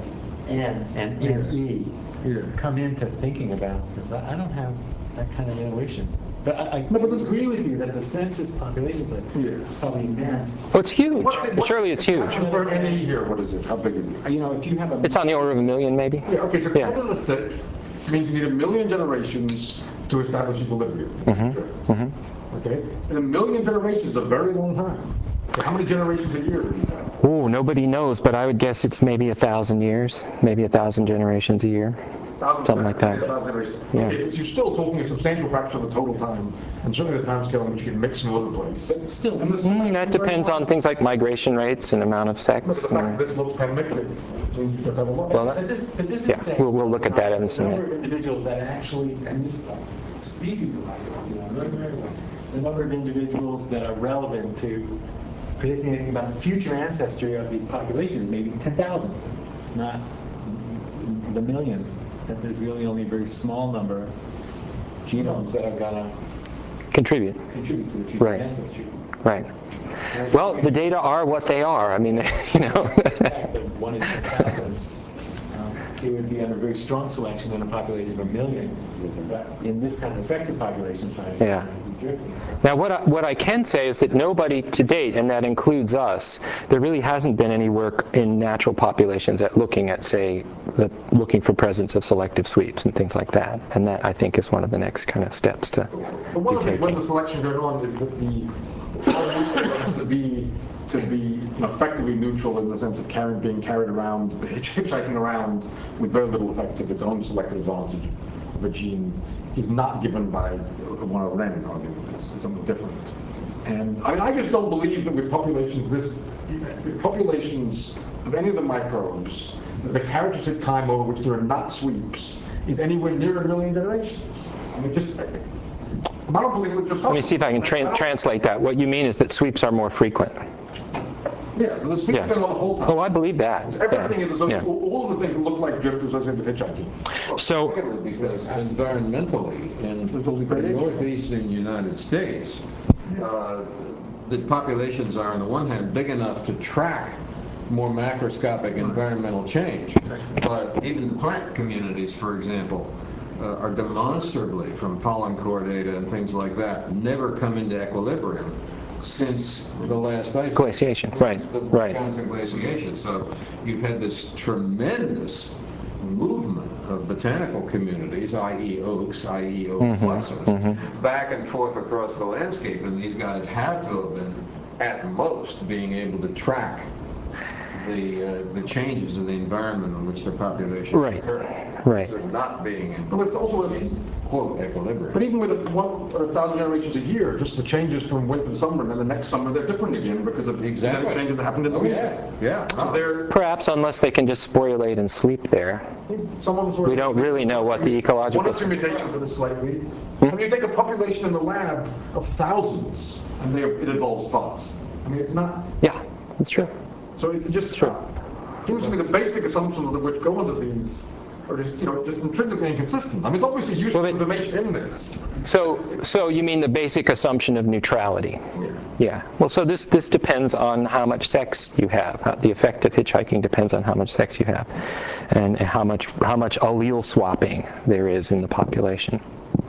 N and NE Yeah. come into thinking about, because I don't have that kind of intuition. But I No, but this- agree with you that the census populations are Yeah. probably immense. Well, it's huge. Surely it's huge. For NE here, what is it? How big is it? If you have a... It's on the order of 1 million, maybe? Yeah, okay, so Yeah. 10 to the 6 means you need 1 million generations to establish equilibrium. Okay? And 1 million generations is a very long time. So how many generations a year do these have? Oh, nobody knows, but I would guess it's maybe 1,000 years, maybe 1,000 generations a year. Something like that. Yeah. Okay, so you're still talking a substantial fraction of the total time, and certainly the time scale in which you can mix all over the place. But still, and this That depends on things like migration rates and amount of But sex. the fact that And, this looks pandemic, means you have to have a lot. well, But this is yeah, saying we'll look at that in a the number minute. of individuals that actually, and this species of North America, the number of individuals that are relevant to predicting anything about the future ancestry of these populations, maybe 10,000, not the millions. That there's really only a very small number of genomes that are going to Contribute, contribute to the future Right. ancestry. right. Well, the data are what they are. I mean, you know. The fact that 1 in 10,000, it would be under very strong selection in a population of 1 million. But in this kind of effective population size, Yeah. it would be drifting. So Now, what I can say is that nobody to date, and that includes us, there really hasn't been any work in natural populations at looking at, say, looking for presence of selective sweeps and things like that. And that, I think, is one of the next kind of steps to But one be of the things when taken. the selection goes on is that the how has to be effectively neutral in the sense of being carried around, hitchhiking around with very little effect of its own selective advantage of a gene is not given by one of Ren argument. It's something different. And I just don't believe that with populations populations of any of the microbes, that the characteristic time over which there are not sweeps is anywhere near 1 million generations. I mean, I don't believe we're just. Let me see if I can translate that. What you mean is that sweeps are more frequent. Yeah, the sweeps Yeah. going on the whole time. Oh, I believe that. Everything is associated. Yeah. All of the things that look like drift are associated with hitchhiking. So, Because environmentally, in the northeastern United States, the populations are, on the one hand, big enough to track more macroscopic environmental change. But even plant communities, for example, are demonstrably, from pollen core data and things like that, never come into equilibrium since the last ice age. glaciation, right, The right. constant glaciation. So you've had this tremendous movement of botanical communities, i.e. oaks, i.e. oak fluxus, back and forth across the landscape, and these guys have to have been, at most, being able to track the changes in the environment in which their population Right, occur. right. So not being in, But it's also, quote, equilibrium. but even with 1,000 generations a year, just the changes from winter to summer, and then the next summer they're different again because of genetic changes that happened in the Oh, winter. yeah. So they're, Perhaps unless they can just sporulate and sleep there. We don't really know what the ecological... One of the mutations of this slightly. I mean, you take a population in the lab of thousands, and it evolves fast. I mean, it's not. Yeah, that's true. So it just seems to me the basic assumptions that which go into these are just just intrinsically inconsistent. I mean, it's obviously useful information in this. So you mean the basic assumption of neutrality? Yeah. Well, so this depends on how much sex you have. The effect of hitchhiking depends on how much sex you have, and how much allele swapping there is in the population.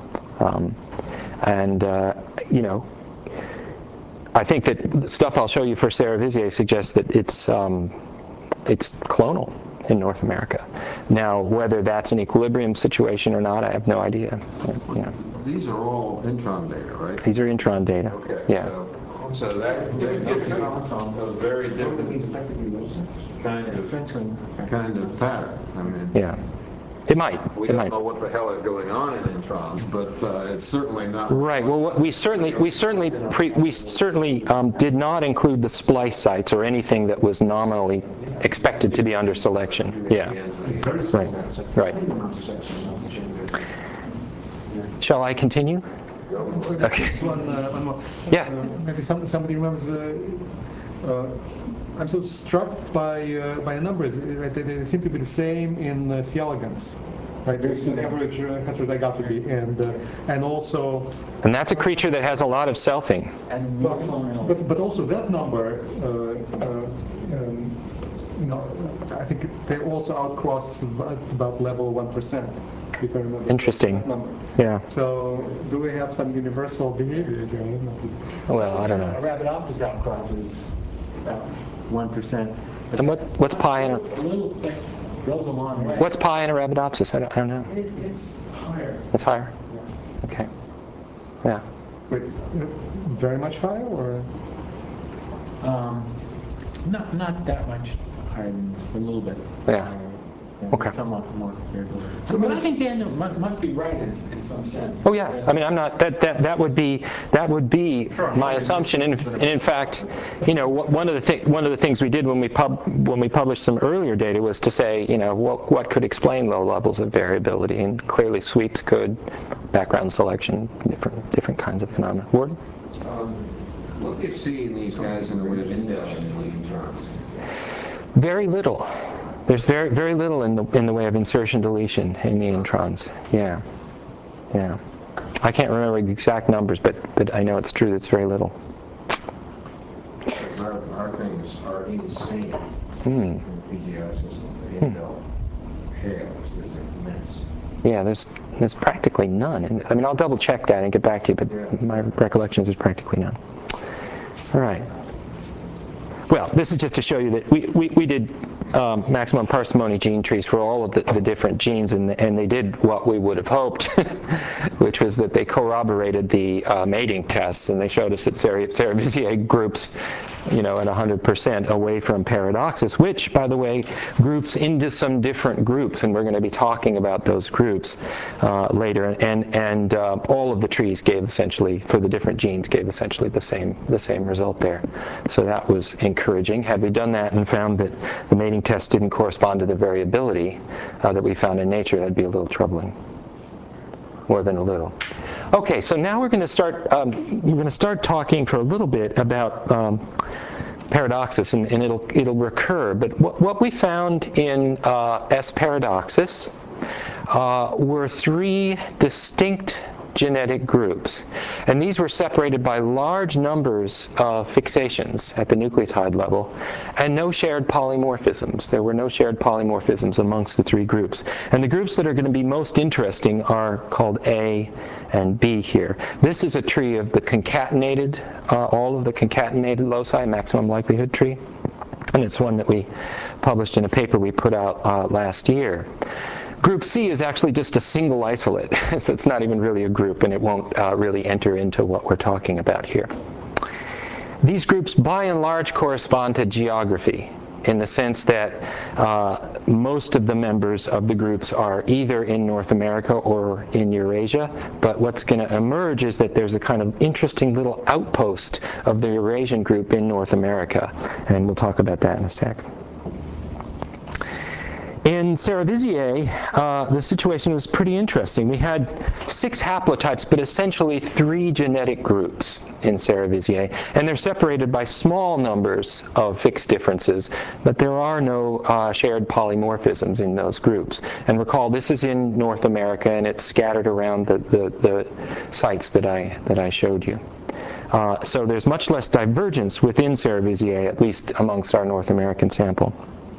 I think that the stuff I'll show you for Cerevisiae suggests that it's clonal in North America. Now, whether that's an equilibrium situation or not, I have no idea. These are all intron data, right? These are intron data. Okay. Yeah. So that gives you a very different kind of pattern. I mean, Yeah. It might. we It don't might. know what the hell is going on in introns, but it's certainly not. Right. Well, we certainly did not include the splice sites or anything that was nominally expected to be under selection. Yeah. Right. Right. Shall I continue? Okay. One more. Yeah. Maybe somebody remembers I'm so struck by the numbers. Right? They seem to be the same in C. elegans. Right? There's an average heterozygosity, and also. And that's a creature that has a lot of selfing. But also that number, I think they also outcross about level 1%. If I remember. Interesting. Number. Yeah. So do we have some universal behavior here? Well, I don't know. Arabidopsis outcrosses about 1%. And what's pi in a goes a long way. what's pi in Arabidopsis? I don't know. It's higher. It's higher. Yeah. Okay. Yeah. Wait, very much higher, or? Not that much higher than this, a little bit. Yeah. Okay. Somewhat more careful. But I think Daniel must be right in some sense. Oh yeah. I mean, I'm not. That would be my assumption. And in fact, one of the things we did when we published some earlier data was to say, what could explain low levels of variability, and clearly sweeps could, background selection, different kinds of phenomena. Ward? What do you see in these guys in the way of index neutrons? Very little. There's very, very little in the way of insertion deletion in the introns. Yeah. Yeah. I can't remember the exact numbers, but I know it's true. It's very little. Our things are insane in the PGI system. The inbuilt hail is just immense. Yeah, there's practically none. And I mean, I'll double check that and get back to you, but my recollection is there's practically none. All right. Well, this is just to show you that we did maximum parsimony gene trees for all of the different genes, and they did what we would have hoped, which was that they corroborated the mating tests, and they showed us that Cerevisiae groups, at 100% away from Paradoxus, which, by the way, groups into some different groups, and we're going to be talking about those groups later. And all of the trees gave essentially, for the different genes, gave essentially the same result there. So that was encouraging. Had we done that and found that the mating test didn't correspond to the variability that we found in nature, that'd be a little troubling. More than a little. Okay, so now we're going to start talking for a little bit about Paradoxus, and it'll recur. But what we found in S. Paradoxus were three distinct genetic groups. And these were separated by large numbers of fixations at the nucleotide level and no shared polymorphisms. There were no shared polymorphisms amongst the three groups. And the groups that are going to be most interesting are called A and B here. This is a tree of the concatenated, all of the concatenated loci, maximum likelihood tree. And it's one that we published in a paper we put out last year. Group C is actually just a single isolate, so it's not even really a group, and it won't really enter into what we're talking about here. These groups, by and large, correspond to geography, in the sense that most of the members of the groups are either in North America or in Eurasia, but what's going to emerge is that there's a kind of interesting little outpost of the Eurasian group in North America, and we'll talk about that in a sec. In Cerevisiae, the situation was pretty interesting. We had 6 haplotypes, but essentially 3 genetic groups in Cerevisiae, and they're separated by small numbers of fixed differences, but there are no shared polymorphisms in those groups. And recall, this is in North America, and it's scattered around the sites that I showed you. So there's much less divergence within Cerevisiae, at least amongst our North American sample.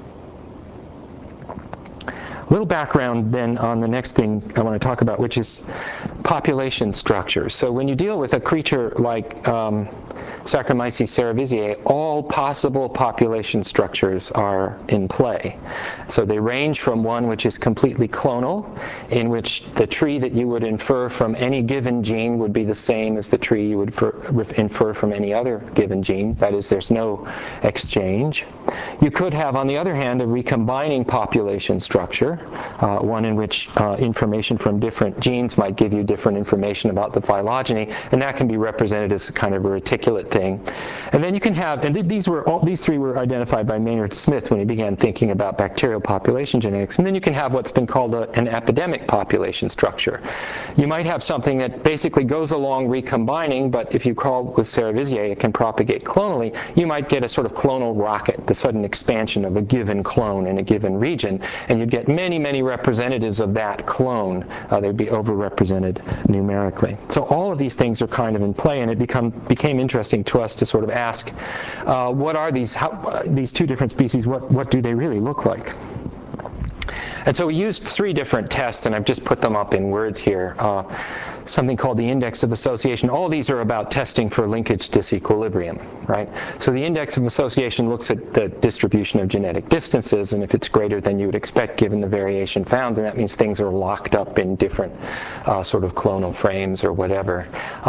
A little background then on the next thing I want to talk about, which is population structure. So when you deal with a creature like Saccharomyces cerevisiae, all possible population structures are in play. So they range from one which is completely clonal, in which the tree that you would infer from any given gene would be the same as the tree you would infer from any other given gene. That is, there's no exchange. You could have, on the other hand, a recombining population structure, one in which information from different genes might give you different information about the phylogeny, and that can be represented as kind of a reticulate thing. And then you can have, and these three were identified by Maynard Smith when he began thinking about bacterial population genetics. And then you can have what's been called an epidemic population structure. You might have something that basically goes along recombining, but if you call with Cerevisiae, it can propagate clonally. You might get a sort of clonal rocket, the sudden expansion of a given clone in a given region, and you'd get many, many representatives of that clone. They'd be overrepresented numerically. So all of these things are kind of in play, and it became interesting to us to sort of ask, what are these two different species, what do they really look like? And so we used three different tests, and I've just put them up in words here. Something called the index of association. All of these are about testing for linkage disequilibrium, right? So the index of association looks at the distribution of genetic distances, and if it's greater than you would expect given the variation found, then that means things are locked up in different sort of clonal frames or whatever.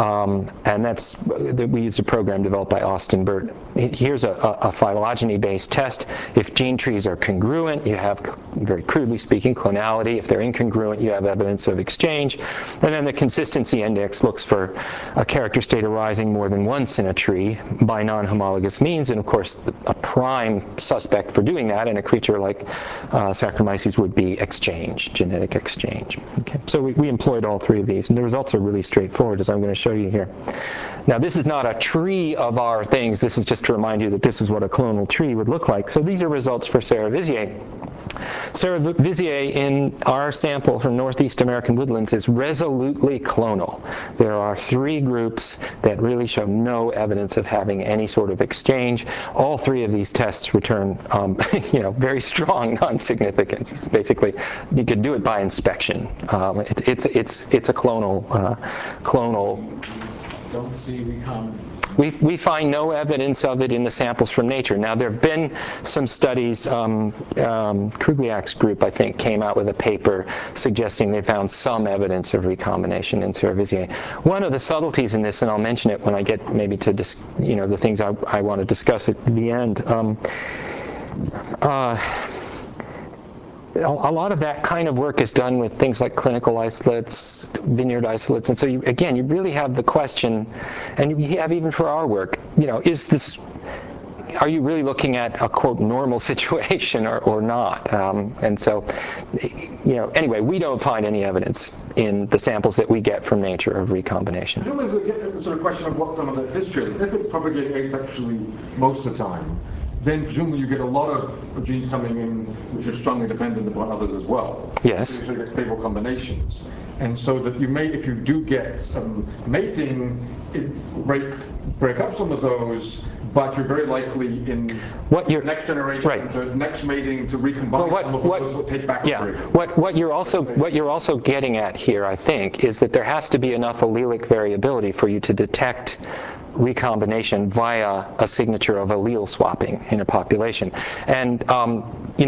And we used a program developed by Austin Burt. Here's a phylogeny-based test. If gene trees are congruent, you have, very crudely speaking, clonality. If they're incongruent, you have evidence of exchange. And then the consistency index looks for a character state arising more than once in a tree by non-homologous means. And of course, a prime suspect for doing that in a creature like Saccharomyces would be exchange, genetic exchange. Okay. So we employed all three of these, and the results are really straightforward, as I'm going to show you here. Now, this is not a tree of our things. This is just to remind you that this is what a clonal tree would look like. So these are results for Cerevisiae. Cerevisiae in our sample from Northeast American woodlands is resolutely clonal. There are three groups that really show no evidence of having any sort of exchange. All three of these tests return very strong non-significance. It's basically, you can do it by inspection. It's a clonal. Don't see recombinants. We find no evidence of it in the samples from nature. Now, there have been some studies. Krugliak's group, I think, came out with a paper suggesting they found some evidence of recombination in Cerevisiae. One of the subtleties in this, and I'll mention it when I get maybe to the things I want to discuss at the end. A lot of that kind of work is done with things like clinical isolates, vineyard isolates, and so you really have the question, and you have even for our work, are you really looking at a, quote, normal situation or not? And so, anyway, we don't find any evidence in the samples that we get from nature of recombination. There's a sort of question of what some of the history is. If it's propagating asexually most of the time, then presumably you get a lot of genes coming in which are strongly dependent upon others as well. Yes. So you get stable combinations. And so that you may, if you do get some mating, break up some of those, but you're very likely in next generation, right, to next mating to recombine some of those will take back a break. What you're also getting at here, I think, is that there has to be enough allelic variability for you to detect recombination via a signature of allele swapping in a population. And in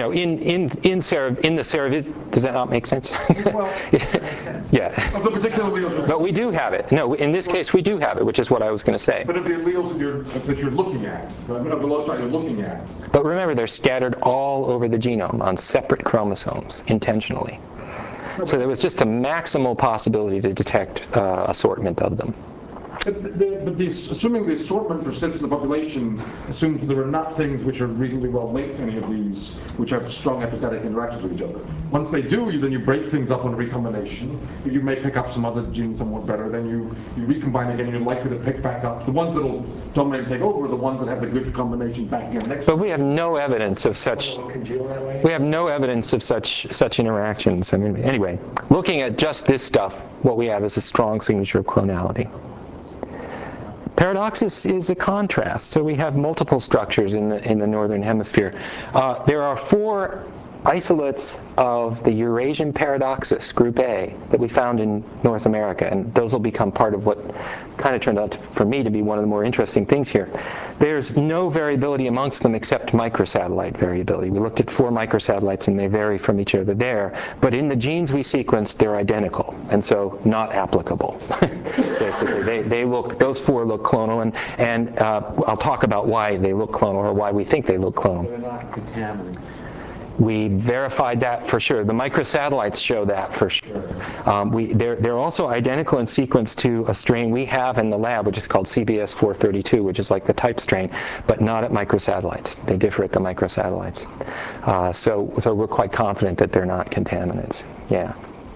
the Cerevisiae, does that not make sense? Well, it makes sense. Yeah. Of the particular alleles. But we do have it. No, in this case we do have it, which is what I was going to say. But of the alleles that you're looking at, of the loci you're looking at. But remember, they're scattered all over the genome on separate chromosomes intentionally. So there was just a maximal possibility to detect assortment of them. But assuming the assortment persists in the population assumes there are not things which are reasonably well linked to any of these, which have strong epistatic interactions with each other. Once they do, then you break things up on recombination. You may pick up some other genes somewhat better. Then you recombine again, and you're likely to pick back up. The ones that will dominate and take over are the ones that have the good combination back again next. But we have no evidence of such. We have no evidence of such interactions. I mean, anyway, looking at just this stuff, what we have is a strong signature of clonality. Paradoxus is a contrast, so we have multiple structures in the northern hemisphere. There are 4 isolates of the Eurasian Paradoxus, group A, that we found in North America, and those will become part of what kind of turned out for me to be one of the more interesting things here. There's no variability amongst them except microsatellite variability. We looked at 4 microsatellites and they vary from each other there, but in the genes we sequenced, they're identical, and so not applicable. Basically, they look, those 4 look clonal, and I'll talk about why they look clonal, or why we think they look clonal. They're not contaminants. We verified that for sure. The microsatellites show that for sure. They're also identical in sequence to a strain we have in the lab, which is called CBS 432, which is like the type strain, but not at microsatellites. They differ at the microsatellites. So we're quite confident that they're not contaminants. Yeah.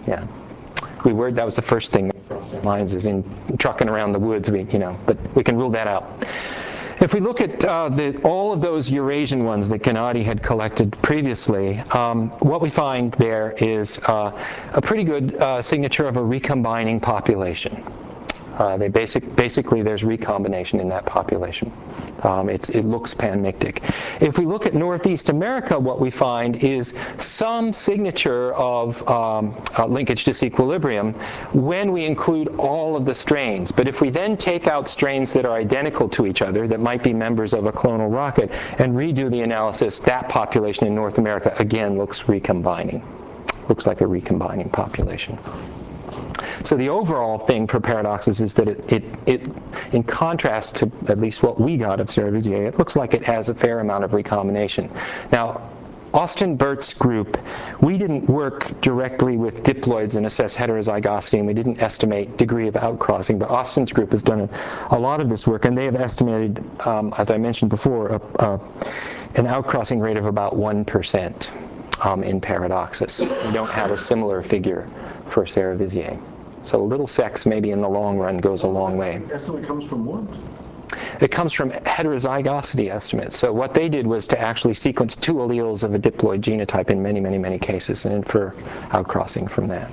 That was the first thing that crossed our minds, is in trucking around the woods, but we can rule that out. If we look at all of those Eurasian ones that Gennady had collected previously, what we find there is a pretty good signature of a recombining population. Basically, there's recombination in that population. It looks panmictic. If we look at Northeast America, what we find is some signature of linkage disequilibrium when we include all of the strains. But if we then take out strains that are identical to each other, that might be members of a clonal rocket, and redo the analysis, that population in North America, again, looks recombining. Looks like a recombining population. So the overall thing for Paradoxus is that it, in contrast to at least what we got of Cerevisiae, it looks like it has a fair amount of recombination. Now, Austin Burt's group, we didn't work directly with diploids and assess heterozygosity, and we didn't estimate degree of outcrossing, but Austin's group has done a lot of this work, and they have estimated, as I mentioned before, an outcrossing rate of about 1% in Paradoxus. We don't have a similar figure for Cerevisiae. So a little sex maybe in the long run goes a long way. The estimate comes from what? It comes from heterozygosity estimates. So what they did was to actually sequence 2 alleles of a diploid genotype in many, many, many cases and infer outcrossing from that.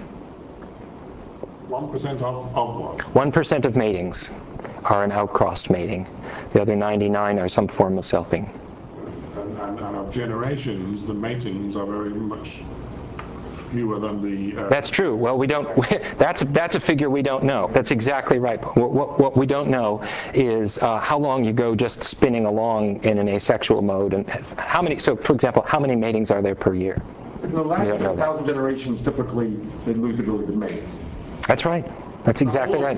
1% of what? 1% of matings are an outcrossed mating. The other 99 are some form of selfing. And of generations, the matings are very much fewer than the... That's true. Well, we don't. That's a figure we don't know. That's exactly right. What we don't know is how long you go just spinning along in an asexual mode, and how many. So, for example, how many matings are there per year? In the last 1,000 generations, typically they lose the ability to mate. That's right. That's exactly right.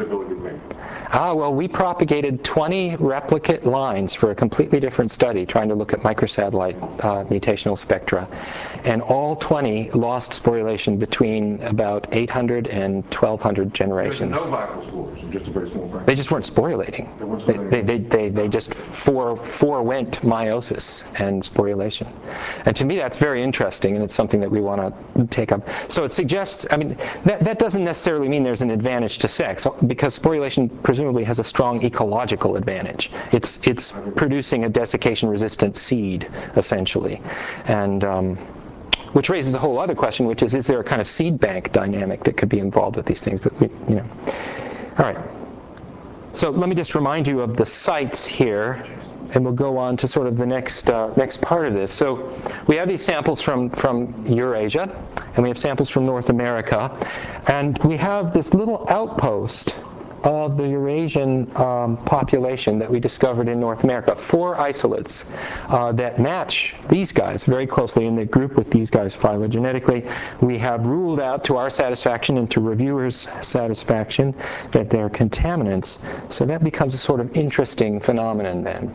Well, we propagated 20 replicate lines for a completely different study, trying to look at microsatellite mutational spectra. And all 20 lost sporulation between about 800 and 1,200 generations. There's no viable spores, just a very small fraction. They just weren't sporulating. They just forewent meiosis and sporulation. And to me, that's very interesting, and it's something that we want to take up. So it suggests, I mean, that doesn't necessarily mean there's an advantage to sex, because sporulation presumably has a strong ecological advantage. It's producing a desiccation-resistant seed, essentially, and which raises a whole other question, which is there a kind of seed bank dynamic that could be involved with these things? But all right. So let me just remind you of the sites here, and we'll go on to sort of the next part of this. So we have these samples from Eurasia, and we have samples from North America, and we have this little outpost of the Eurasian population that we discovered in North America, 4 isolates that match these guys very closely, and they group with these guys phylogenetically. We have ruled out, to our satisfaction and to reviewers' satisfaction, that they're contaminants. So that becomes a sort of interesting phenomenon then.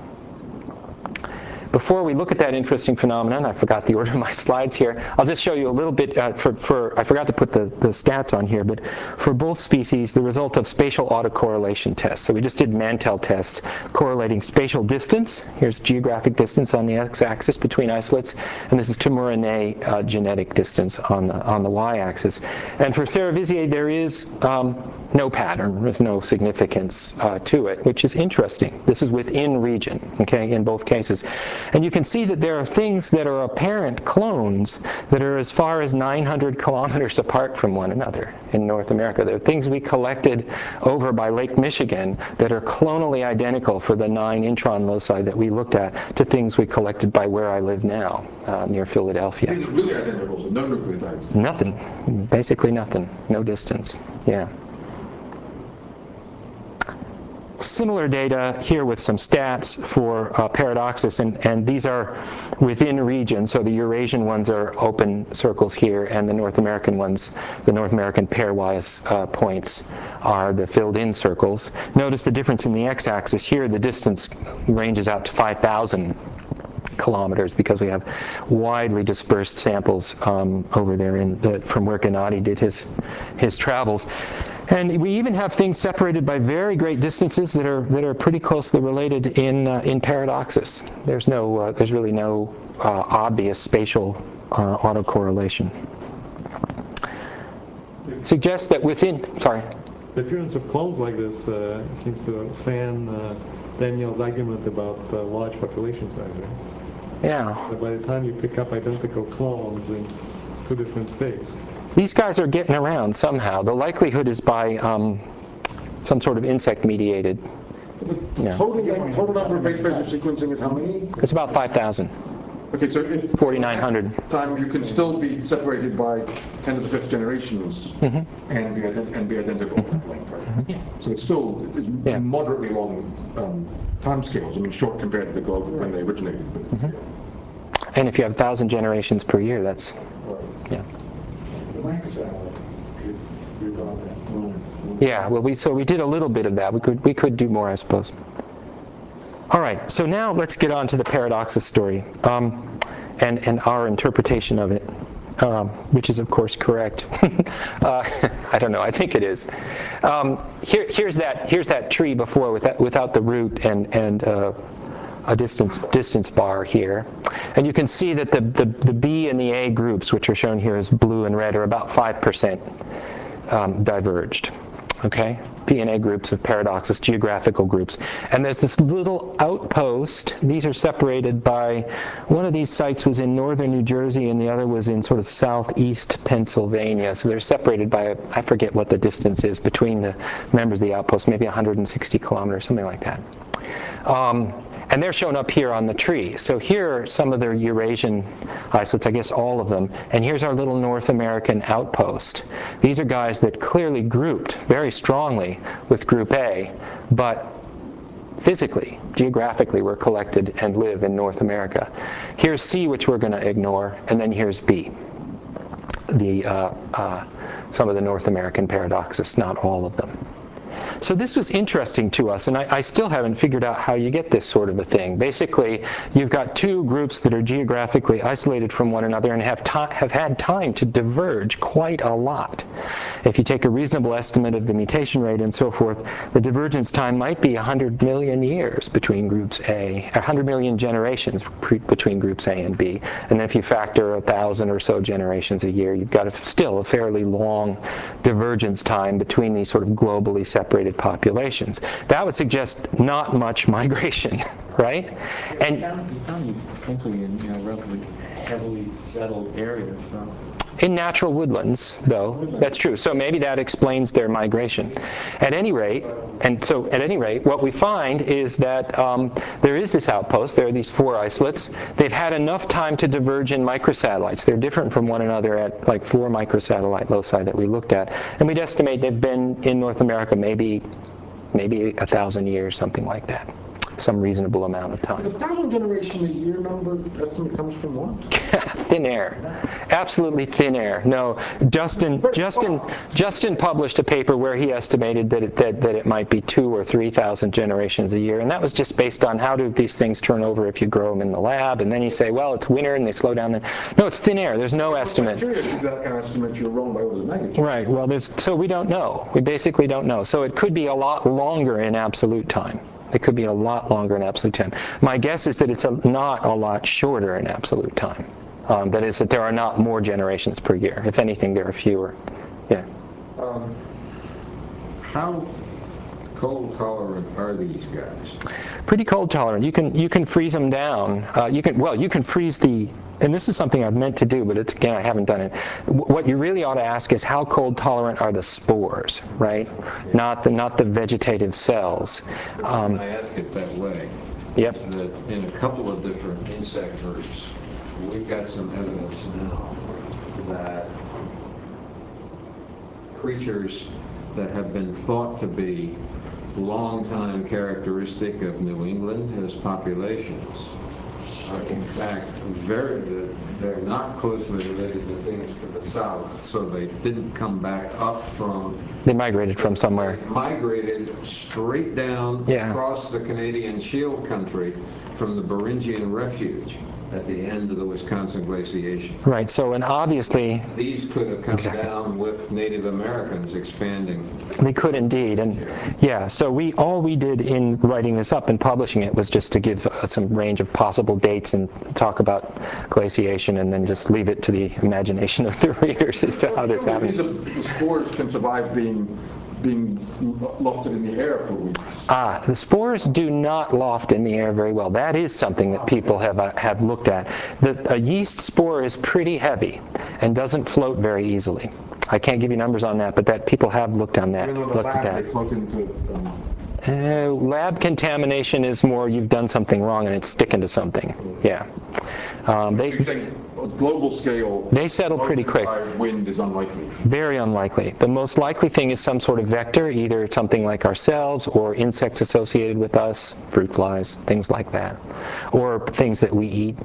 Before we look at that interesting phenomenon, I forgot the order of my slides here. I'll just show you a little bit, I forgot to put the stats on here, but for both species, the result of spatial autocorrelation tests. So we just did Mantel tests correlating spatial distance. Here's geographic distance on the x-axis between isolates, and this is Temurine genetic distance on the y-axis. And for Cerevisiae, there is no pattern. There's no significance to it, which is interesting. This is within region, okay, in both cases. And you can see that there are things that are apparent clones that are as far as 900 kilometers apart from one another in North America. There are things we collected over by Lake Michigan that are clonally identical for the 9 intron loci that we looked at to things we collected by where I live now, near Philadelphia. These are really identical, so no nucleotides. Nothing. Basically nothing. No distance. Yeah. Similar data here with some stats for Paradoxus, and these are within region. So the Eurasian ones are open circles here, and the North American ones, the North American pairwise points, are the filled-in circles. Notice the difference in the x-axis here. The distance ranges out to 5,000 kilometers because we have widely dispersed samples over there from where Gennady did his travels. And we even have things separated by very great distances that are pretty closely related in Paradoxus. There's really no obvious spatial autocorrelation. Suggests that The appearance of clones like this seems to fan Daniel's argument about large population size, right? Yeah. That by the time you pick up identical clones in 2 different states. These guys are getting around somehow. The likelihood is by some sort of insect-mediated. Total number of base pairs of sequencing is how many? It's about 5,000. Okay, so if 4,900. time you can still be separated by 10 to the 5th generations and be identical at length, right? So it's still moderately long time scales. I mean, short compared to the globe when they originated. But, And if you have 1,000 generations per year, that's yeah. The microsatellite could resolve that. Yeah. Well, we did a little bit of that. We could do more, I suppose. All right. So now let's get on to the Paradoxus story and our interpretation of it, which is of course correct. I don't know. I think it is. Here's that tree before without the root and a distance bar here. And you can see that the B and the A groups, which are shown here as blue and red, are about 5% diverged. Okay? P and A groups of Paradoxus, geographical groups. And there's this little outpost. These are separated by, one of these sites was in northern New Jersey and the other was in sort of southeast Pennsylvania. So they're separated by, I forget what the distance is between the members of the outpost, maybe 160 kilometers, something like that. And they're shown up here on the tree. So here are some of their Eurasian isolates, I guess all of them. And here's our little North American outpost. These are guys that clearly grouped very strongly with Group A, but physically, geographically, were collected and live in North America. Here's C, which we're going to ignore, and then here's B. Some of the North American Paradoxus, not all of them. So this was interesting to us, and I still haven't figured out how you get this sort of a thing. Basically, you've got 2 groups that are geographically isolated from one another and have had time to diverge quite a lot. If you take a reasonable estimate of the mutation rate and so forth, the divergence time might be 100 million years between groups A, 100 million generations between groups A and B. And then if you factor 1,000 or so generations a year, you've got still a fairly long divergence time between these sort of globally separated populations. That would suggest not much migration, right? And you found these essentially in relatively heavily settled areas. So. in natural woodlands, though, that's true. So maybe that explains their migration. At any rate, what we find is that there is this outpost. There are these 4 isolates. They've had enough time to diverge in microsatellites. They're different from one another at like 4 microsatellite loci that we looked at. And we'd estimate they've been in North America maybe 1,000 years, something like that. Some reasonable amount of time. The 1,000 generation a year number estimate comes from what? Thin air. Absolutely thin air. No, Justin published a paper where he estimated that it might be 2,000 or 3,000 generations a year, and that was just based on how do these things turn over if you grow them in the lab, and then you say, well, it's winter and they slow down. No, it's thin air. There's no estimate. That kind of estimate, you're wrong by orders of magnitude. Right. Well, so we don't know. We basically don't know. So it could be a lot longer in absolute time. It could be a lot longer in absolute time. My guess is that it's not a lot shorter in absolute time. That is, that there are not more generations per year. If anything, there are fewer. Yeah. How cold tolerant are these guys? Pretty cold tolerant. You can freeze them down. You can freeze the, and this is something I've meant to do, but it's, again, I haven't done it. What you really ought to ask is how cold tolerant are the spores, right? Not the vegetative cells. I ask it that way. Yep. Is that in a couple of different insect groups, we've got some evidence now that creatures that have been thought to be long-time characteristic of New England as populations are in fact they're not closely related to things to the south, so they didn't come back up from. They migrated from somewhere. They migrated straight down across the Canadian Shield country from the Beringian Refuge at the end of the Wisconsin glaciation. Right, so, and obviously these could have come down with Native Americans expanding. They could indeed, and yeah, so all we did in writing this up and publishing it was just to give some range of possible dates and talk about glaciation, and then just leave it to the imagination of the readers as to how this happened. The spores can survive being lofted in the air for weeks. The spores do not loft in the air very well. That is something that people have looked at. A yeast spore is pretty heavy and doesn't float very easily. I can't give you numbers on that, but that people have looked on that. They float into. Lab contamination is more you've done something wrong and it's sticking to something. Yeah. Global scale. They settle pretty quick. Wind is unlikely. Very unlikely. The most likely thing is some sort of vector, either something like ourselves or insects associated with us, fruit flies, things like that, or things that we eat.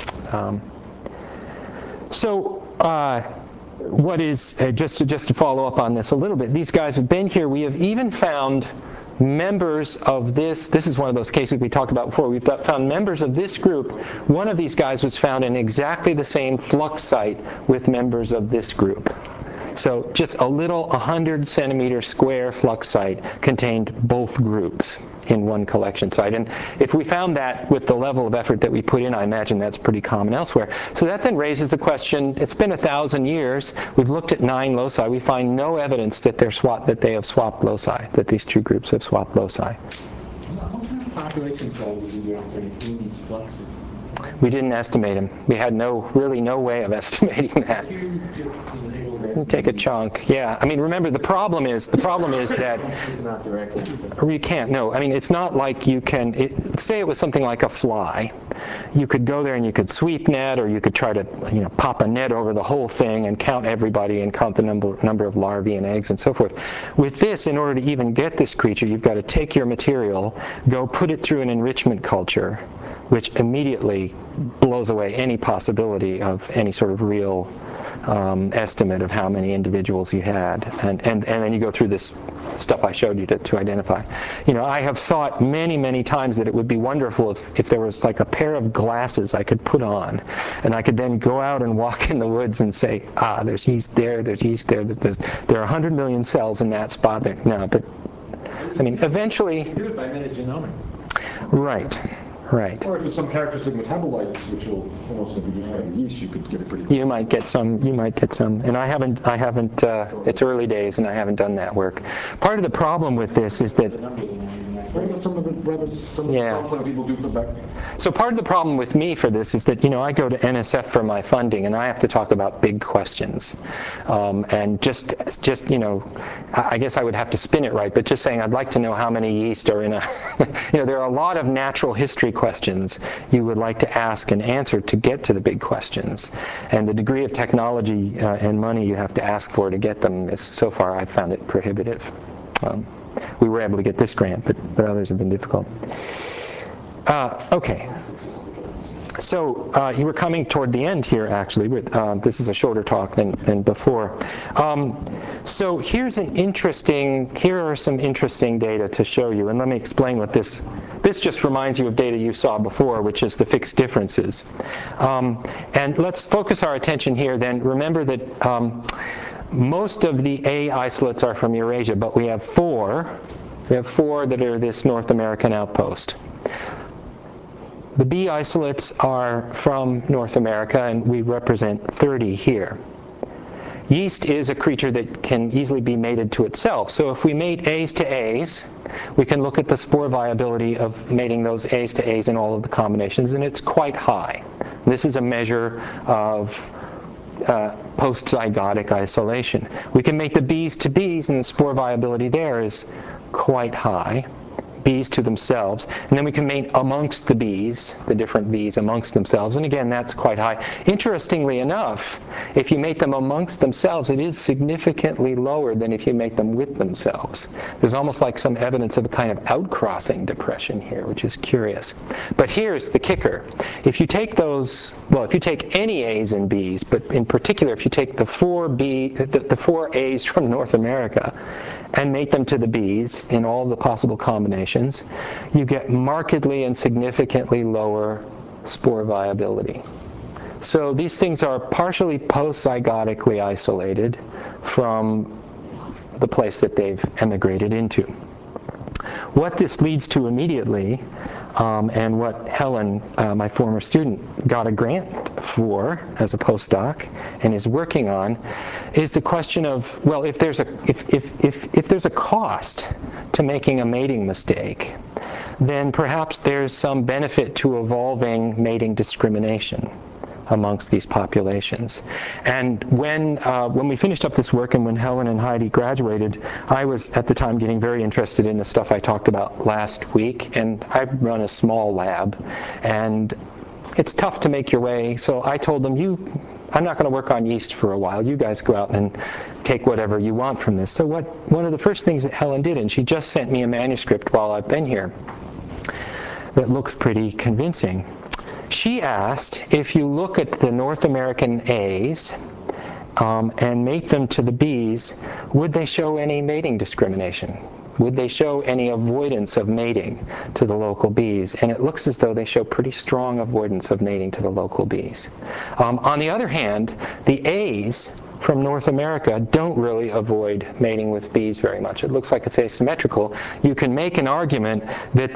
What is, just to follow up on this a little bit, these guys have been here. We have even found members of this is one of those cases we talked about before. We've found members of this group. One of these guys was found in exactly the same flux site with members of this group. So just a little 100 centimeter square flux site contained both groups in one collection site. And if we found that with the level of effort that we put in, I imagine that's pretty common elsewhere. So that then raises the question, it's been 1,000 years, we've looked at 9 loci, we find no evidence that they have swapped loci, that these two groups have swapped loci. What kind of population sizes did you estimate in these fluxes? We didn't estimate them. We had really no way of estimating that. You just Take a chunk. Yeah. I mean, remember, the problem is that not directly. you can't. No. I mean, it's not like you can. Say it was something like a fly. You could go there and you could sweep net, or you could try to pop a net over the whole thing and count everybody and count the number of larvae and eggs and so forth. With this, in order to even get this creature, you've got to take your material, go put it through an enrichment culture, which immediately blows away any possibility of any sort of real estimate of how many individuals you had. And then you go through this stuff I showed you to identify. I have thought many, many times that it would be wonderful if there was like a pair of glasses I could put on, and I could then go out and walk in the woods and say, there's yeast there, there's yeast there, there are 100 million cells in that spot there. No, but I mean, eventually. You do it by metagenomics. Right. Right. Or if there's some characteristic metabolites, which will almost, if you just have yeast, you could get it pretty. You might get some, and I haven't, it's early days and I haven't done that work. Part of the problem with this is that, Some of the people do for back. so part of the problem with me for this is that, I go to NSF for my funding and I have to talk about big questions. And just I guess I would have to spin it right, but just saying I'd like to know how many yeast are in a, there are a lot of natural history questions you would like to ask and answer to get to the big questions. And the degree of technology and money you have to ask for to get them is, so far, I've found it prohibitive. We were able to get this grant, but others have been difficult. Okay. So you were coming toward the end here, actually. But, this is a shorter talk than before. So here are some interesting data to show you. And let me explain what this just reminds you of data you saw before, which is the fixed differences. And let's focus our attention here then. Remember that most of the A isolates are from Eurasia, but we have 4. We have 4 that are this North American outpost. The B isolates are from North America, and we represent 30 here. Yeast is a creature that can easily be mated to itself. So if we mate A's to A's, we can look at the spore viability of mating those A's to A's in all of the combinations, and it's quite high. This is a measure of post-zygotic isolation. We can mate the B's to B's, and the spore viability there is quite high. Bees to themselves, and then we can mate amongst the bees, the different bees amongst themselves, and again that's quite high. Interestingly enough, if you mate them amongst themselves, it is significantly lower than if you mate them with themselves. There's almost like some evidence of a kind of outcrossing depression here, which is curious. But here's the kicker. If you take those, well, if you take any A's and B's, but in particular if you take the four A's from North America and mate them to the B's in all the possible combinations, you get markedly and significantly lower spore viability. So these things are partially post-zygotically isolated from the place that they've emigrated into. What this leads to immediately, and what Helen, my former student, got a grant for as a postdoc and is working on, is the question of, well, if there's a cost to making a mating mistake, then perhaps there's some benefit to evolving mating discrimination amongst these populations. And when we finished up this work and when Helen and Heidi graduated, I was at the time getting very interested in the stuff I talked about last week, and I run a small lab, and it's tough to make your way, so I told them, I'm not going to work on yeast for a while. You guys go out and take whatever you want from this. So one of the first things that Helen did, and she just sent me a manuscript while I've been here that looks pretty convincing. She asked if you look at the North American A's and mate them to the B's, would they show any mating discrimination? Would they show any avoidance of mating to the local bees? And it looks as though they show pretty strong avoidance of mating to the local bees. On the other hand, the A's from North America don't really avoid mating with bees very much. It looks like it's asymmetrical. You can make an argument that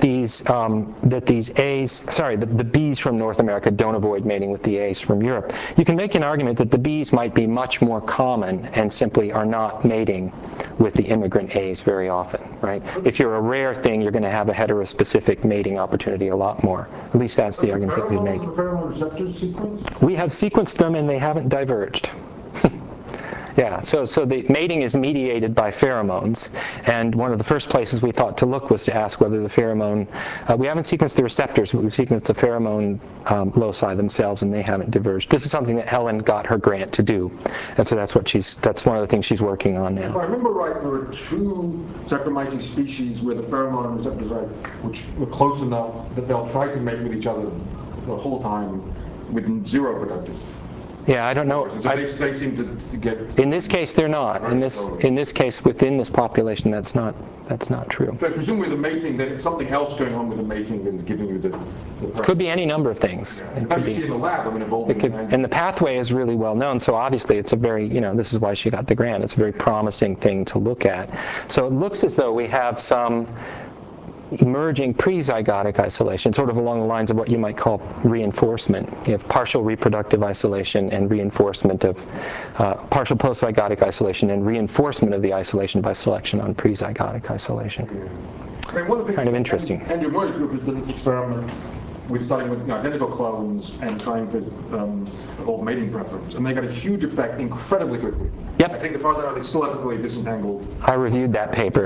the bees from North America don't avoid mating with the A's from Europe. You can make an argument that the bees might be much more common and simply are not mating with the immigrant A's very often, right? If you're a rare thing, you're going to have a heterospecific mating opportunity a lot more. At least that's the argument that we make. The pheromone receptors sequenced? We have sequenced them and they haven't diverged. Yeah, so the mating is mediated by pheromones, and one of the first places we thought to look was to ask whether the pheromone, we haven't sequenced the receptors, but we've sequenced the pheromone loci themselves, and they haven't diverged. This is something that Helen got her grant to do, and so that's one of the things she's working on now. If I remember right, there were two Saccharomyces species where the pheromone receptors are, which were close enough that they'll try to mate with each other the whole time with zero productive. Yeah, I don't know. So they seem to get. In this case, they're not. In this case, within this population, that's not true. But presumably the mating, there's something else going on with the mating that is giving you the Could be any number of things. It could be in the lab. I mean, evolving. And the pathway is really well known. So obviously, it's a very, this is why she got the grant. It's a very promising thing to look at. So it looks as though we have some emerging pre-zygotic isolation, sort of along the lines of what you might call reinforcement. You have partial reproductive isolation and reinforcement of partial post-zygotic isolation and reinforcement of the isolation by selection on pre-zygotic isolation. I mean, one of the Kind of interesting. Andrew Moore's group has done this experiment with starting with identical clones and trying to evolve mating preference, and they got a huge effect incredibly quickly. Yep. I think as far as I know, they still haven't really disentangled. I reviewed that paper.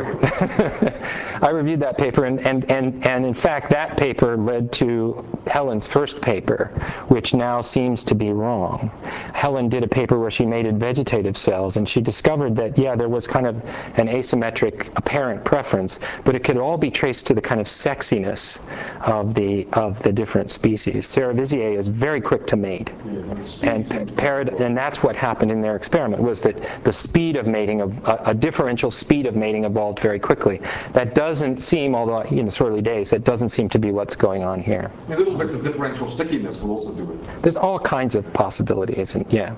And in fact, that paper led to Helen's first paper, which now seems to be wrong. Helen did a paper where she mated vegetative cells, and she discovered that, yeah, there was kind of an asymmetric apparent preference, but it could all be traced to the kind of sexiness of the different species. Cerevisiae is very quick to mate, and that's what happened in their experiment, was that the speed of mating, a differential speed of mating evolved very quickly. That doesn't seem, although in its early days, that doesn't seem to be what's going on here. A little bit of differential stickiness will also do it. There's all kinds of possibilities, and yeah.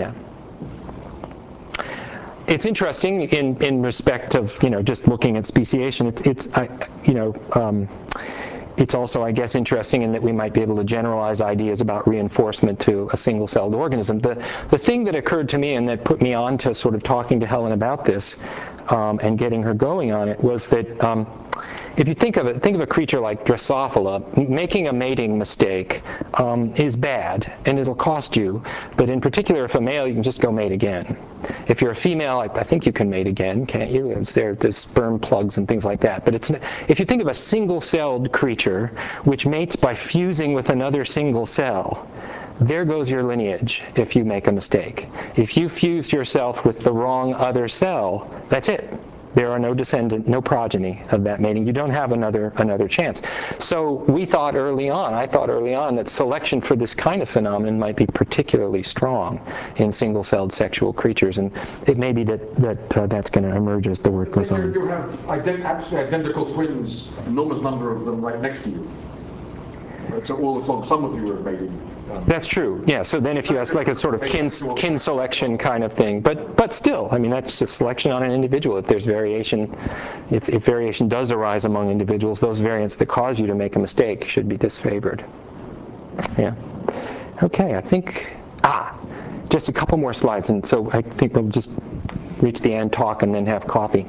It's interesting in respect of just looking at speciation. it's also, I guess, interesting in that we might be able to generalize ideas about reinforcement to a single-celled organism. The thing that occurred to me and that put me on to sort of talking to Helen about this and getting her going on it was that if you think of a creature like Drosophila, making a mating mistake is bad, and it'll cost you. But in particular, if a male, you can just go mate again. If you're a female, I think you can mate again, can't you? There's sperm plugs and things like that. But if you think of a single-celled creature which mates by fusing with another single cell, there goes your lineage if you make a mistake. If you fused yourself with the wrong other cell, that's it. There are no descendant, no progeny of that mating. You don't have another chance. So I thought early on that selection for this kind of phenomenon might be particularly strong in single-celled sexual creatures, and it may be that's going to emerge as the work goes on. You have absolutely identical twins, enormous number of them right next to you. So all along, some of you are mating. That's true. Yeah. So then, if you ask like a sort of kin selection kind of thing, but still, I mean, that's just selection on an individual. If there's variation, if variation does arise among individuals, those variants that cause you to make a mistake should be disfavored. Yeah. Okay. I think just a couple more slides, and so I think we'll just reach the end, talk, and then have coffee.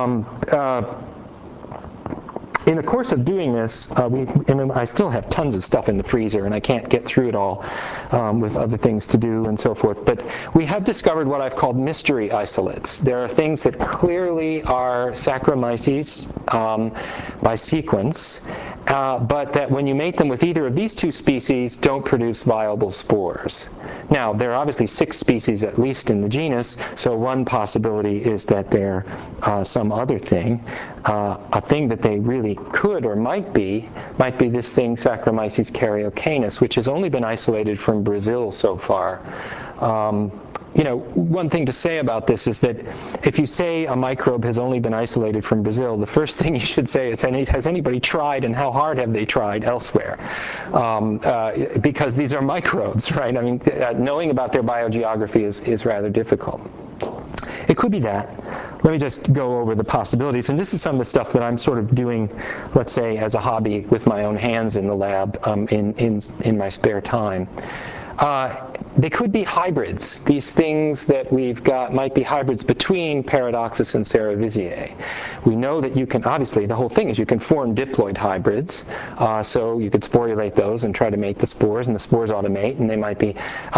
In the course of doing this, I still have tons of stuff in the freezer, and I can't get through it all with other things to do and so forth. But we have discovered what I've called mystery isolates. There are things that clearly are Saccharomyces by sequence, but that when you mate them with either of these two species, don't produce viable spores. Now, there are obviously 6 species at least in the genus, so one possibility is that they're some other thing. A thing that they really could or might be this thing Saccharomyces karyocanus, which has only been isolated from Brazil so far. One thing to say about this is that if you say a microbe has only been isolated from Brazil, the first thing you should say is, has anybody tried, and how hard have they tried elsewhere? Because these are microbes, right? I mean, knowing about their biogeography is rather difficult. It could be that. Let me just go over the possibilities. And this is some of the stuff that I'm sort of doing, let's say, as a hobby with my own hands in the lab in my spare time. They could be hybrids. These things that we've got might be hybrids between Paradoxus and Cerevisiae. We know that you can, obviously, the whole thing is you can form diploid hybrids. So you could sporulate those and try to make the spores, and the spores ought to mate, and they might be.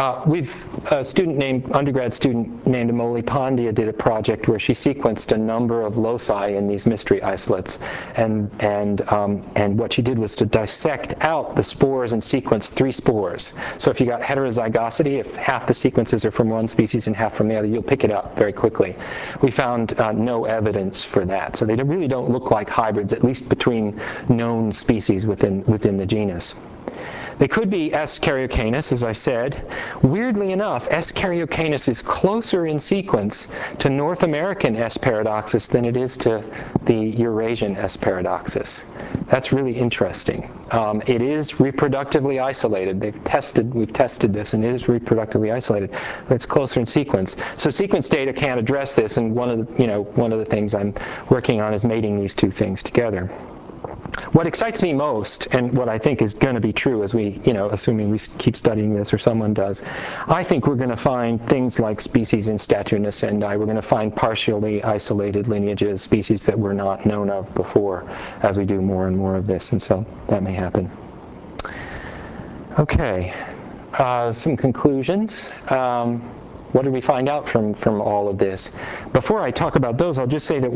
Undergrad student named Amoli Pandya did a project where she sequenced a number of loci in these mystery isolates. And what she did was to dissect out the spores and sequence 3 spores. So if you got heterozygosity, if half the sequences are from one species and half from the other, you'll pick it up very quickly. We found no evidence for that. So they really don't look like hybrids, at least between known species within the genus. They could be S. karyocanus, as I said. Weirdly enough, S. karyocanus is closer in sequence to North American S. paradoxus than it is to the Eurasian S. paradoxus. That's really interesting. It is reproductively isolated. We've tested this, and it is reproductively isolated, but it's closer in sequence. So sequence data can't address this, and one of the things I'm working on is mating these two things together. What excites me most, and what I think is going to be true as we, assuming we keep studying this or someone does, I think we're going to find things like species in Statuae nascendi. We're going to find partially isolated lineages, species that were not known of before, as we do more and more of this, and so that may happen. Okay, some conclusions. What did we find out from all of this? Before I talk about those, I'll just say that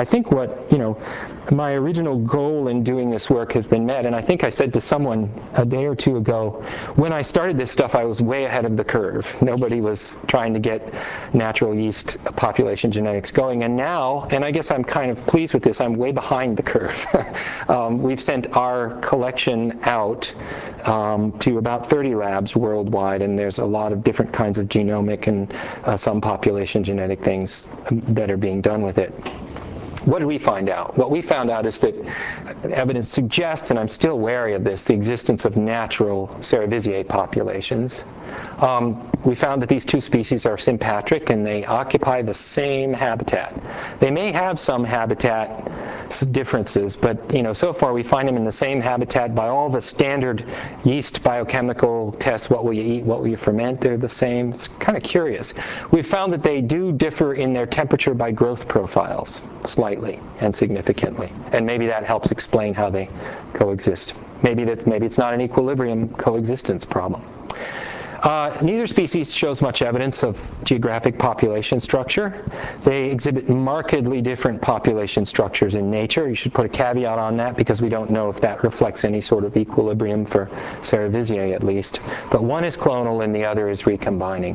my original goal in doing this work has been met. And I think I said to someone a day or two ago, when I started this stuff, I was way ahead of the curve. Nobody was trying to get natural yeast population genetics going. And now, and I guess I'm kind of pleased with this, I'm way behind the curve. We've sent our collection out to about 30 labs worldwide, and there's a lot of different kinds of genomic and some population genetic things that are being done with it. What did we find out? What we found out is that evidence suggests, and I'm still wary of this, the existence of natural Cerevisiae populations. We found that these two species are sympatric and they occupy the same habitat. They may have some habitat differences, but so far we find them in the same habitat by all the standard yeast biochemical tests. What will you eat? What will you ferment? They're the same. It's kind of curious. We've found that they do differ in their temperature by growth profiles slightly and significantly, and maybe that helps explain how they coexist. Maybe it's not an equilibrium coexistence problem. Neither species shows much evidence of geographic population structure. They exhibit markedly different population structures in nature. You should put a caveat on that because we don't know if that reflects any sort of equilibrium for Cerevisiae at least. But one is clonal and the other is recombining.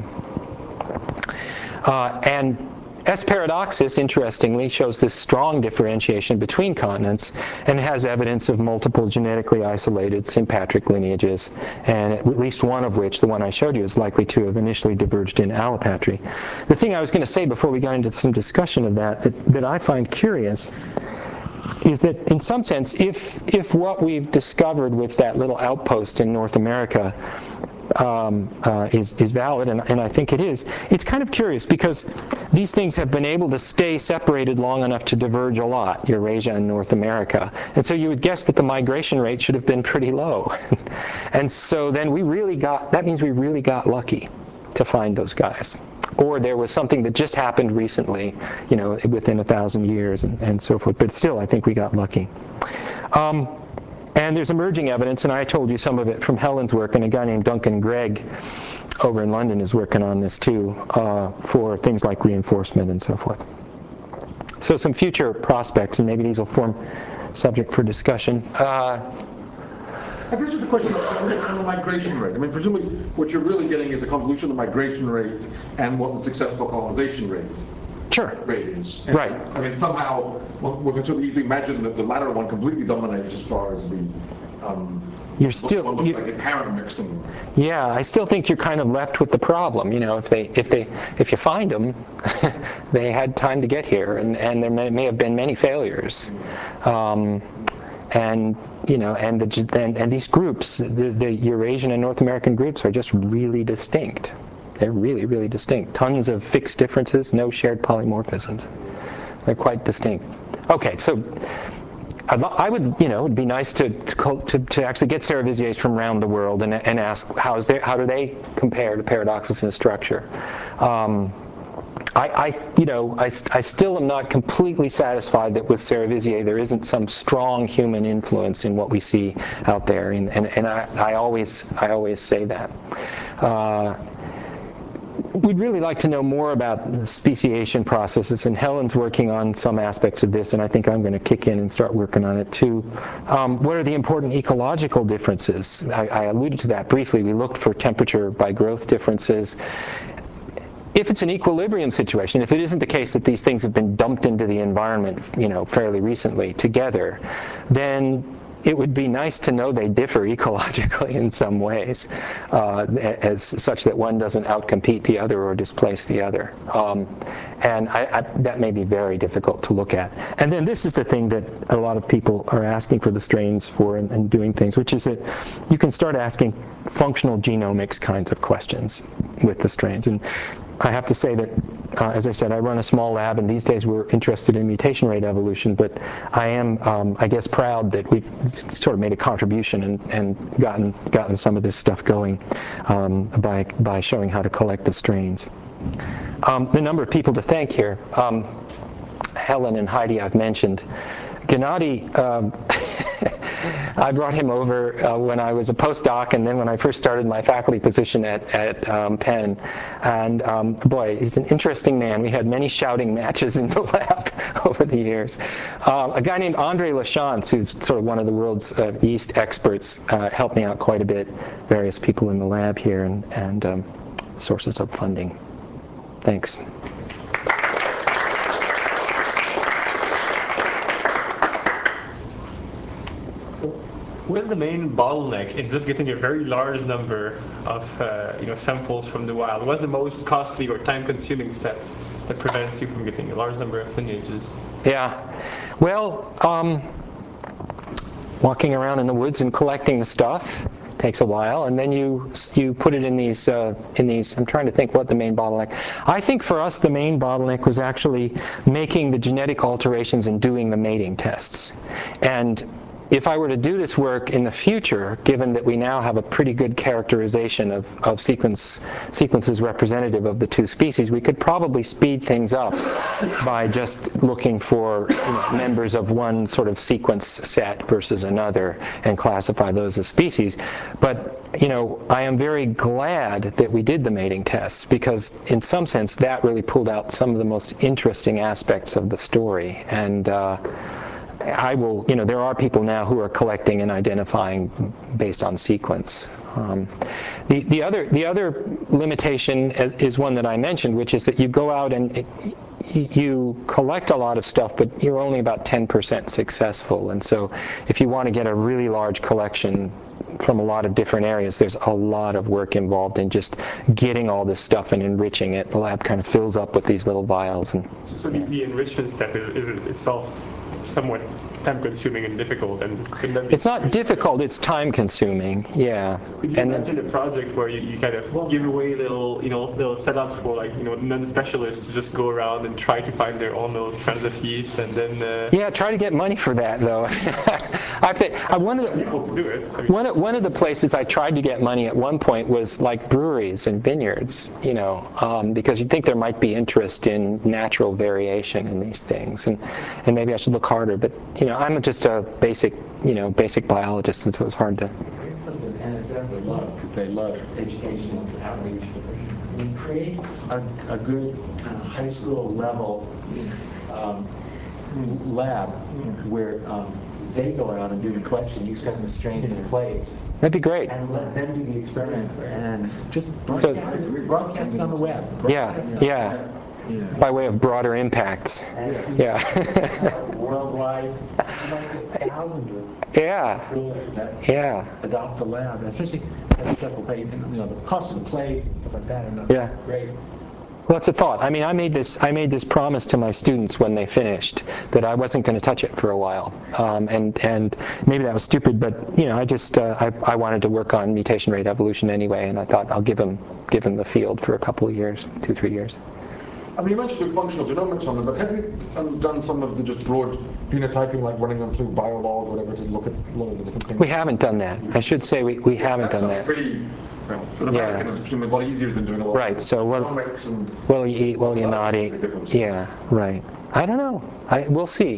And S. paradoxus, interestingly, shows this strong differentiation between continents and has evidence of multiple genetically isolated sympatric lineages, and at least one of which, the one I showed you, is likely to have initially diverged in allopatry. The thing I was going to say before we got into some discussion of that I find curious is that in some sense, if what we've discovered with that little outpost in North America is valid, and I think it is, it's kind of curious because these things have been able to stay separated long enough to diverge a lot, Eurasia and North America. And so you would guess that the migration rate should have been pretty low. And so then that means we really got lucky to find those guys. Or there was something that just happened recently, within 1,000 years and so forth. But still, I think we got lucky. And there's emerging evidence, and I told you some of it from Helen's work, and a guy named Duncan Gregg over in London is working on this too, for things like reinforcement and so forth. So some future prospects, and maybe these will form subject for discussion. I guess just a question on the migration rate. I mean, presumably what you're really getting is a convolution of the migration rate and what the successful colonization rate is. And, right. I mean, somehow we can sort of easily imagine that the latter one completely dominates as far as the like apparent mixing. Yeah, I still think you're kind of left with the problem. If you find them, they had time to get here, and there may have been many failures. And these groups, the Eurasian and North American groups, are just really distinct. They're really, really distinct. Tons of fixed differences, no shared polymorphisms. They're quite distinct. Okay, so I would, it'd be nice to actually get Cerevisiae from around the world and ask how do they compare to Paradoxus in structure. I still am not completely satisfied that with Cerevisiae there isn't some strong human influence in what we see out there, and I always say that. We'd really like to know more about the speciation processes, and Helen's working on some aspects of this, and I think I'm going to kick in and start working on it too. What are the important ecological differences? I alluded to that briefly. We looked for temperature by growth differences. If it's an equilibrium situation, if it isn't the case that these things have been dumped into the environment, fairly recently together, then it would be nice to know they differ ecologically in some ways, as such that one doesn't outcompete the other or displace the other. And that may be very difficult to look at. And then this is the thing that a lot of people are asking for the strains for and doing things, which is that you can start asking functional genomics kinds of questions with the strains. And I have to say that, as I said, I run a small lab, and these days we're interested in mutation rate evolution, but I am, I guess, proud that we've sort of made a contribution and gotten some of this stuff going by showing how to collect the strains. The number of people to thank here, Helen and Heidi I've mentioned. Gennady, I brought him over when I was a postdoc, and then when I first started my faculty position at Penn. And boy, he's an interesting man. We had many shouting matches in the lab over the years. A guy named Andre Lachance, who's sort of one of the world's yeast experts, helped me out quite a bit. Various people in the lab here and sources of funding. Thanks. What is the main bottleneck in just getting a very large number of samples from the wild? What's the most costly or time-consuming step that prevents you from getting a large number of lineages? Yeah, well, walking around in the woods and collecting the stuff takes a while, and then you put it in these, I'm trying to think what the main bottleneck. I think for us the main bottleneck was actually making the genetic alterations and doing the mating tests. And if I were to do this work in the future, given that we now have a pretty good characterization of sequences representative of the two species, we could probably speed things up by just looking for members of one sort of sequence set versus another and classify those as species. But I am very glad that we did the mating tests, because in some sense that really pulled out some of the most interesting aspects of the story. And there are people now who are collecting and identifying based on sequence. The other limitation is one that I mentioned, which is that you go out and you collect a lot of stuff, but you're only about 10% successful. And so if you want to get a really large collection from a lot of different areas, there's a lot of work involved in just getting all this stuff and enriching it. The lab kind of fills up with these little vials. So the enrichment step is itself somewhat time-consuming and difficult, and it's not difficult, it's time-consuming. Yeah. Could you imagine a project where you kind of give away little setups for non-specialists to just go around and try to find their own little strands of yeast, and then yeah, try to get money for that though. One of the places I tried to get money at one point was like breweries and vineyards, because you'd think there might be interest in natural variation in these things, and maybe I should look harder, but I'm just a basic biologist, and so it's hard to. Here's something NSF would love, because they love educational outreach. When you create a good high school level lab where they go out and do the collection, you send the strains and plates. That'd be great. And let them do the experiment and just broadcast it on the web. Yeah. By way of broader impacts. Yeah. Worldwide, you might get thousands of schools that adopt the lab, especially NSF will pay, the cost of the plates and stuff like that. Great. Well, it's a thought. I mean, I made this promise to my students when they finished that I wasn't going to touch it for a while, and maybe that was stupid, but I wanted to work on mutation rate evolution anyway, and I thought I'll give them the field for a couple of years, 2-3 years. I mean, you mentioned functional genomics on them, but have you done some of the just broad phenotyping, like running them through Biolog or whatever, to look at a lot of the different things? We haven't done that. I should say we haven't done that. Pretty, for American, it's a lot easier than doing a lot of genomics and will you eat, will you not eat? Yeah, right. I don't know. We'll see.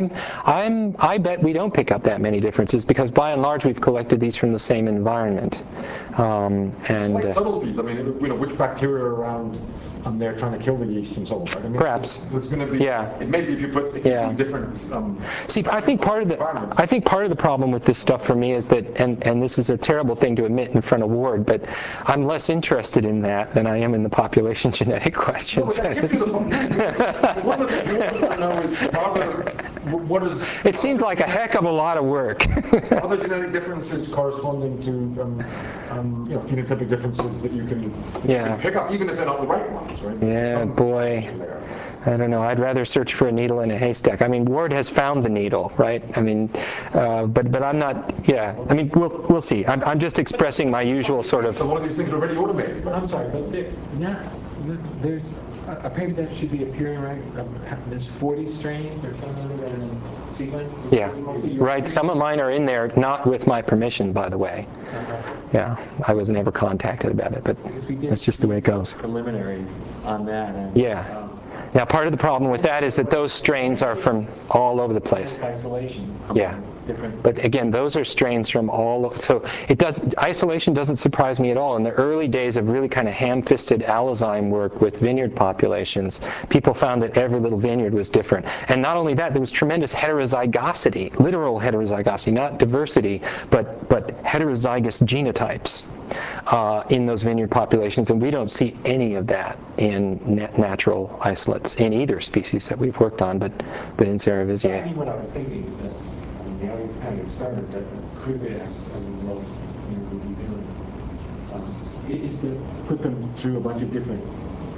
I bet we don't pick up that many differences, because by and large we've collected these from the same environment. Slight subtleties. I mean, which bacteria are around there trying to kill the yeast and so on. Right? I mean, perhaps. There's going to be. Yeah. It may be if you put different. See, I think part of the problem with this stuff for me is that, and this is a terrible thing to admit in front of Ward, but I'm less interested in that than I am in the population genetic questions. No, but that gives you the one of the things you want to know is what is. It seems like a heck of a lot of work. Other genetic differences corresponding to phenotypic differences that you can pick up, even if they're not the right ones. Right? Yeah, boy. I don't know. I'd rather search for a needle in a haystack. I mean, Ward has found the needle, right? I mean, but I'm not. Yeah. I mean, we'll see. I'm just expressing my usual sort of. So one of these things are already automated. I'm sorry, but there's a paper that should be appearing, right? There's 40 strains or something that are in sequence. Yeah. Right. Some of mine are in there, not with my permission, by the way. Yeah. I was never contacted about it, but that's just the way it goes. Preliminaries on that. And, Now, part of the problem with that is that those strains are from all over the place. Isolation. Different. But again, those are strains from so isolation doesn't surprise me at all. In the early days of really kind of ham-fisted allozyme work with vineyard populations, people found that every little vineyard was different. And not only that, there was tremendous heterozygosity, literal heterozygosity, not diversity, but heterozygous genotypes in those vineyard populations, and we don't see any of that in natural isolates in either species that we've worked on, but in Cerevisiae. I mean, what I was thinking is that the always kind of experiments that Kruger's will be doing is to put them through a bunch of different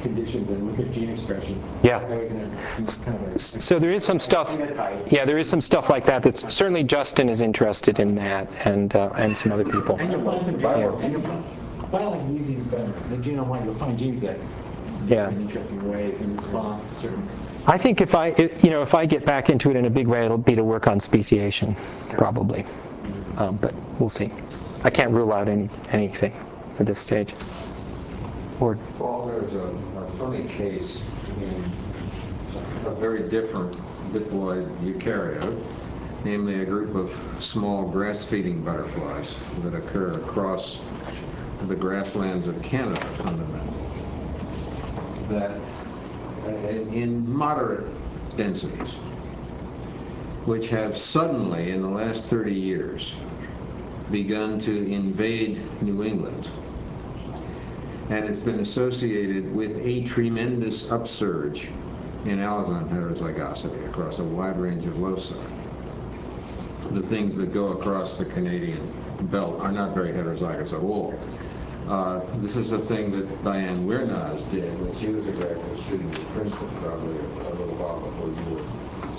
conditions and look at gene expression. Yeah. Then we can kind of So there is some stuff, yeah, there is some stuff like that. That's certainly Justin is interested in that, and some other people. and you'll find some biology is easy, but the genome-wide, you'll find genes that Yeah. in interesting ways in response to certain. I think if I get back into it in a big way, it'll be to work on speciation, probably. But we'll see. I can't rule out anything at this stage. Or Well, there's a funny case in a very different diploid eukaryote, namely a group of small grass-feeding butterflies that occur across the grasslands of Canada, fundamentally, that in moderate densities, which have suddenly, in the last 30 years, begun to invade New England. And it's been associated with a tremendous upsurge in allozyme heterozygosity across a wide range of loci. The things that go across the Canadian belt are not very heterozygous at all. This is a thing that Diane Wirnaz did when she was a graduate student at Princeton, probably a little while before you were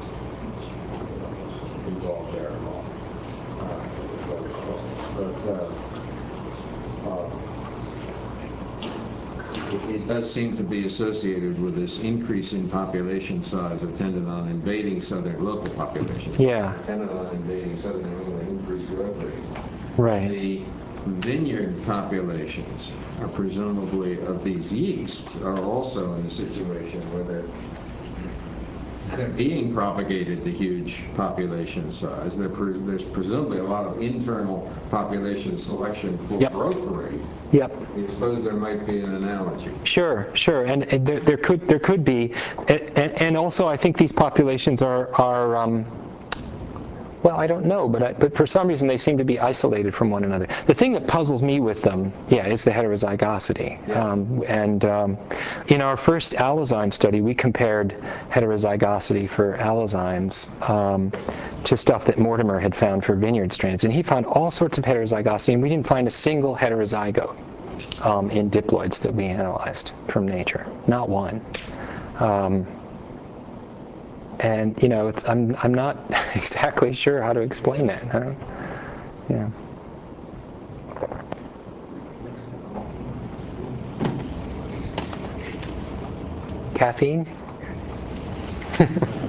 involved there at all. It does seem to be associated with this increase in population size attendant on invading southern local populations. Yeah. Attendant on invading southern New England increased growth rate. right. The vineyard populations are presumably of these yeasts are also in a situation where they're being propagated to huge population size. There's presumably a lot of internal population selection for Yep. growth rate. Yep. I suppose there might be an analogy. Sure, and there could be, and also I think these populations are well, I don't know, but for some reason they seem to be isolated from one another. The thing that puzzles me with them, is the heterozygosity. Yeah. In our first allozyme study, we compared heterozygosity for allozymes to stuff that Mortimer had found for vineyard strains, and he found all sorts of heterozygosity, and we didn't find a single heterozygote in diploids that we analyzed from nature, not one. And I'm not exactly sure how to explain that. Caffeine?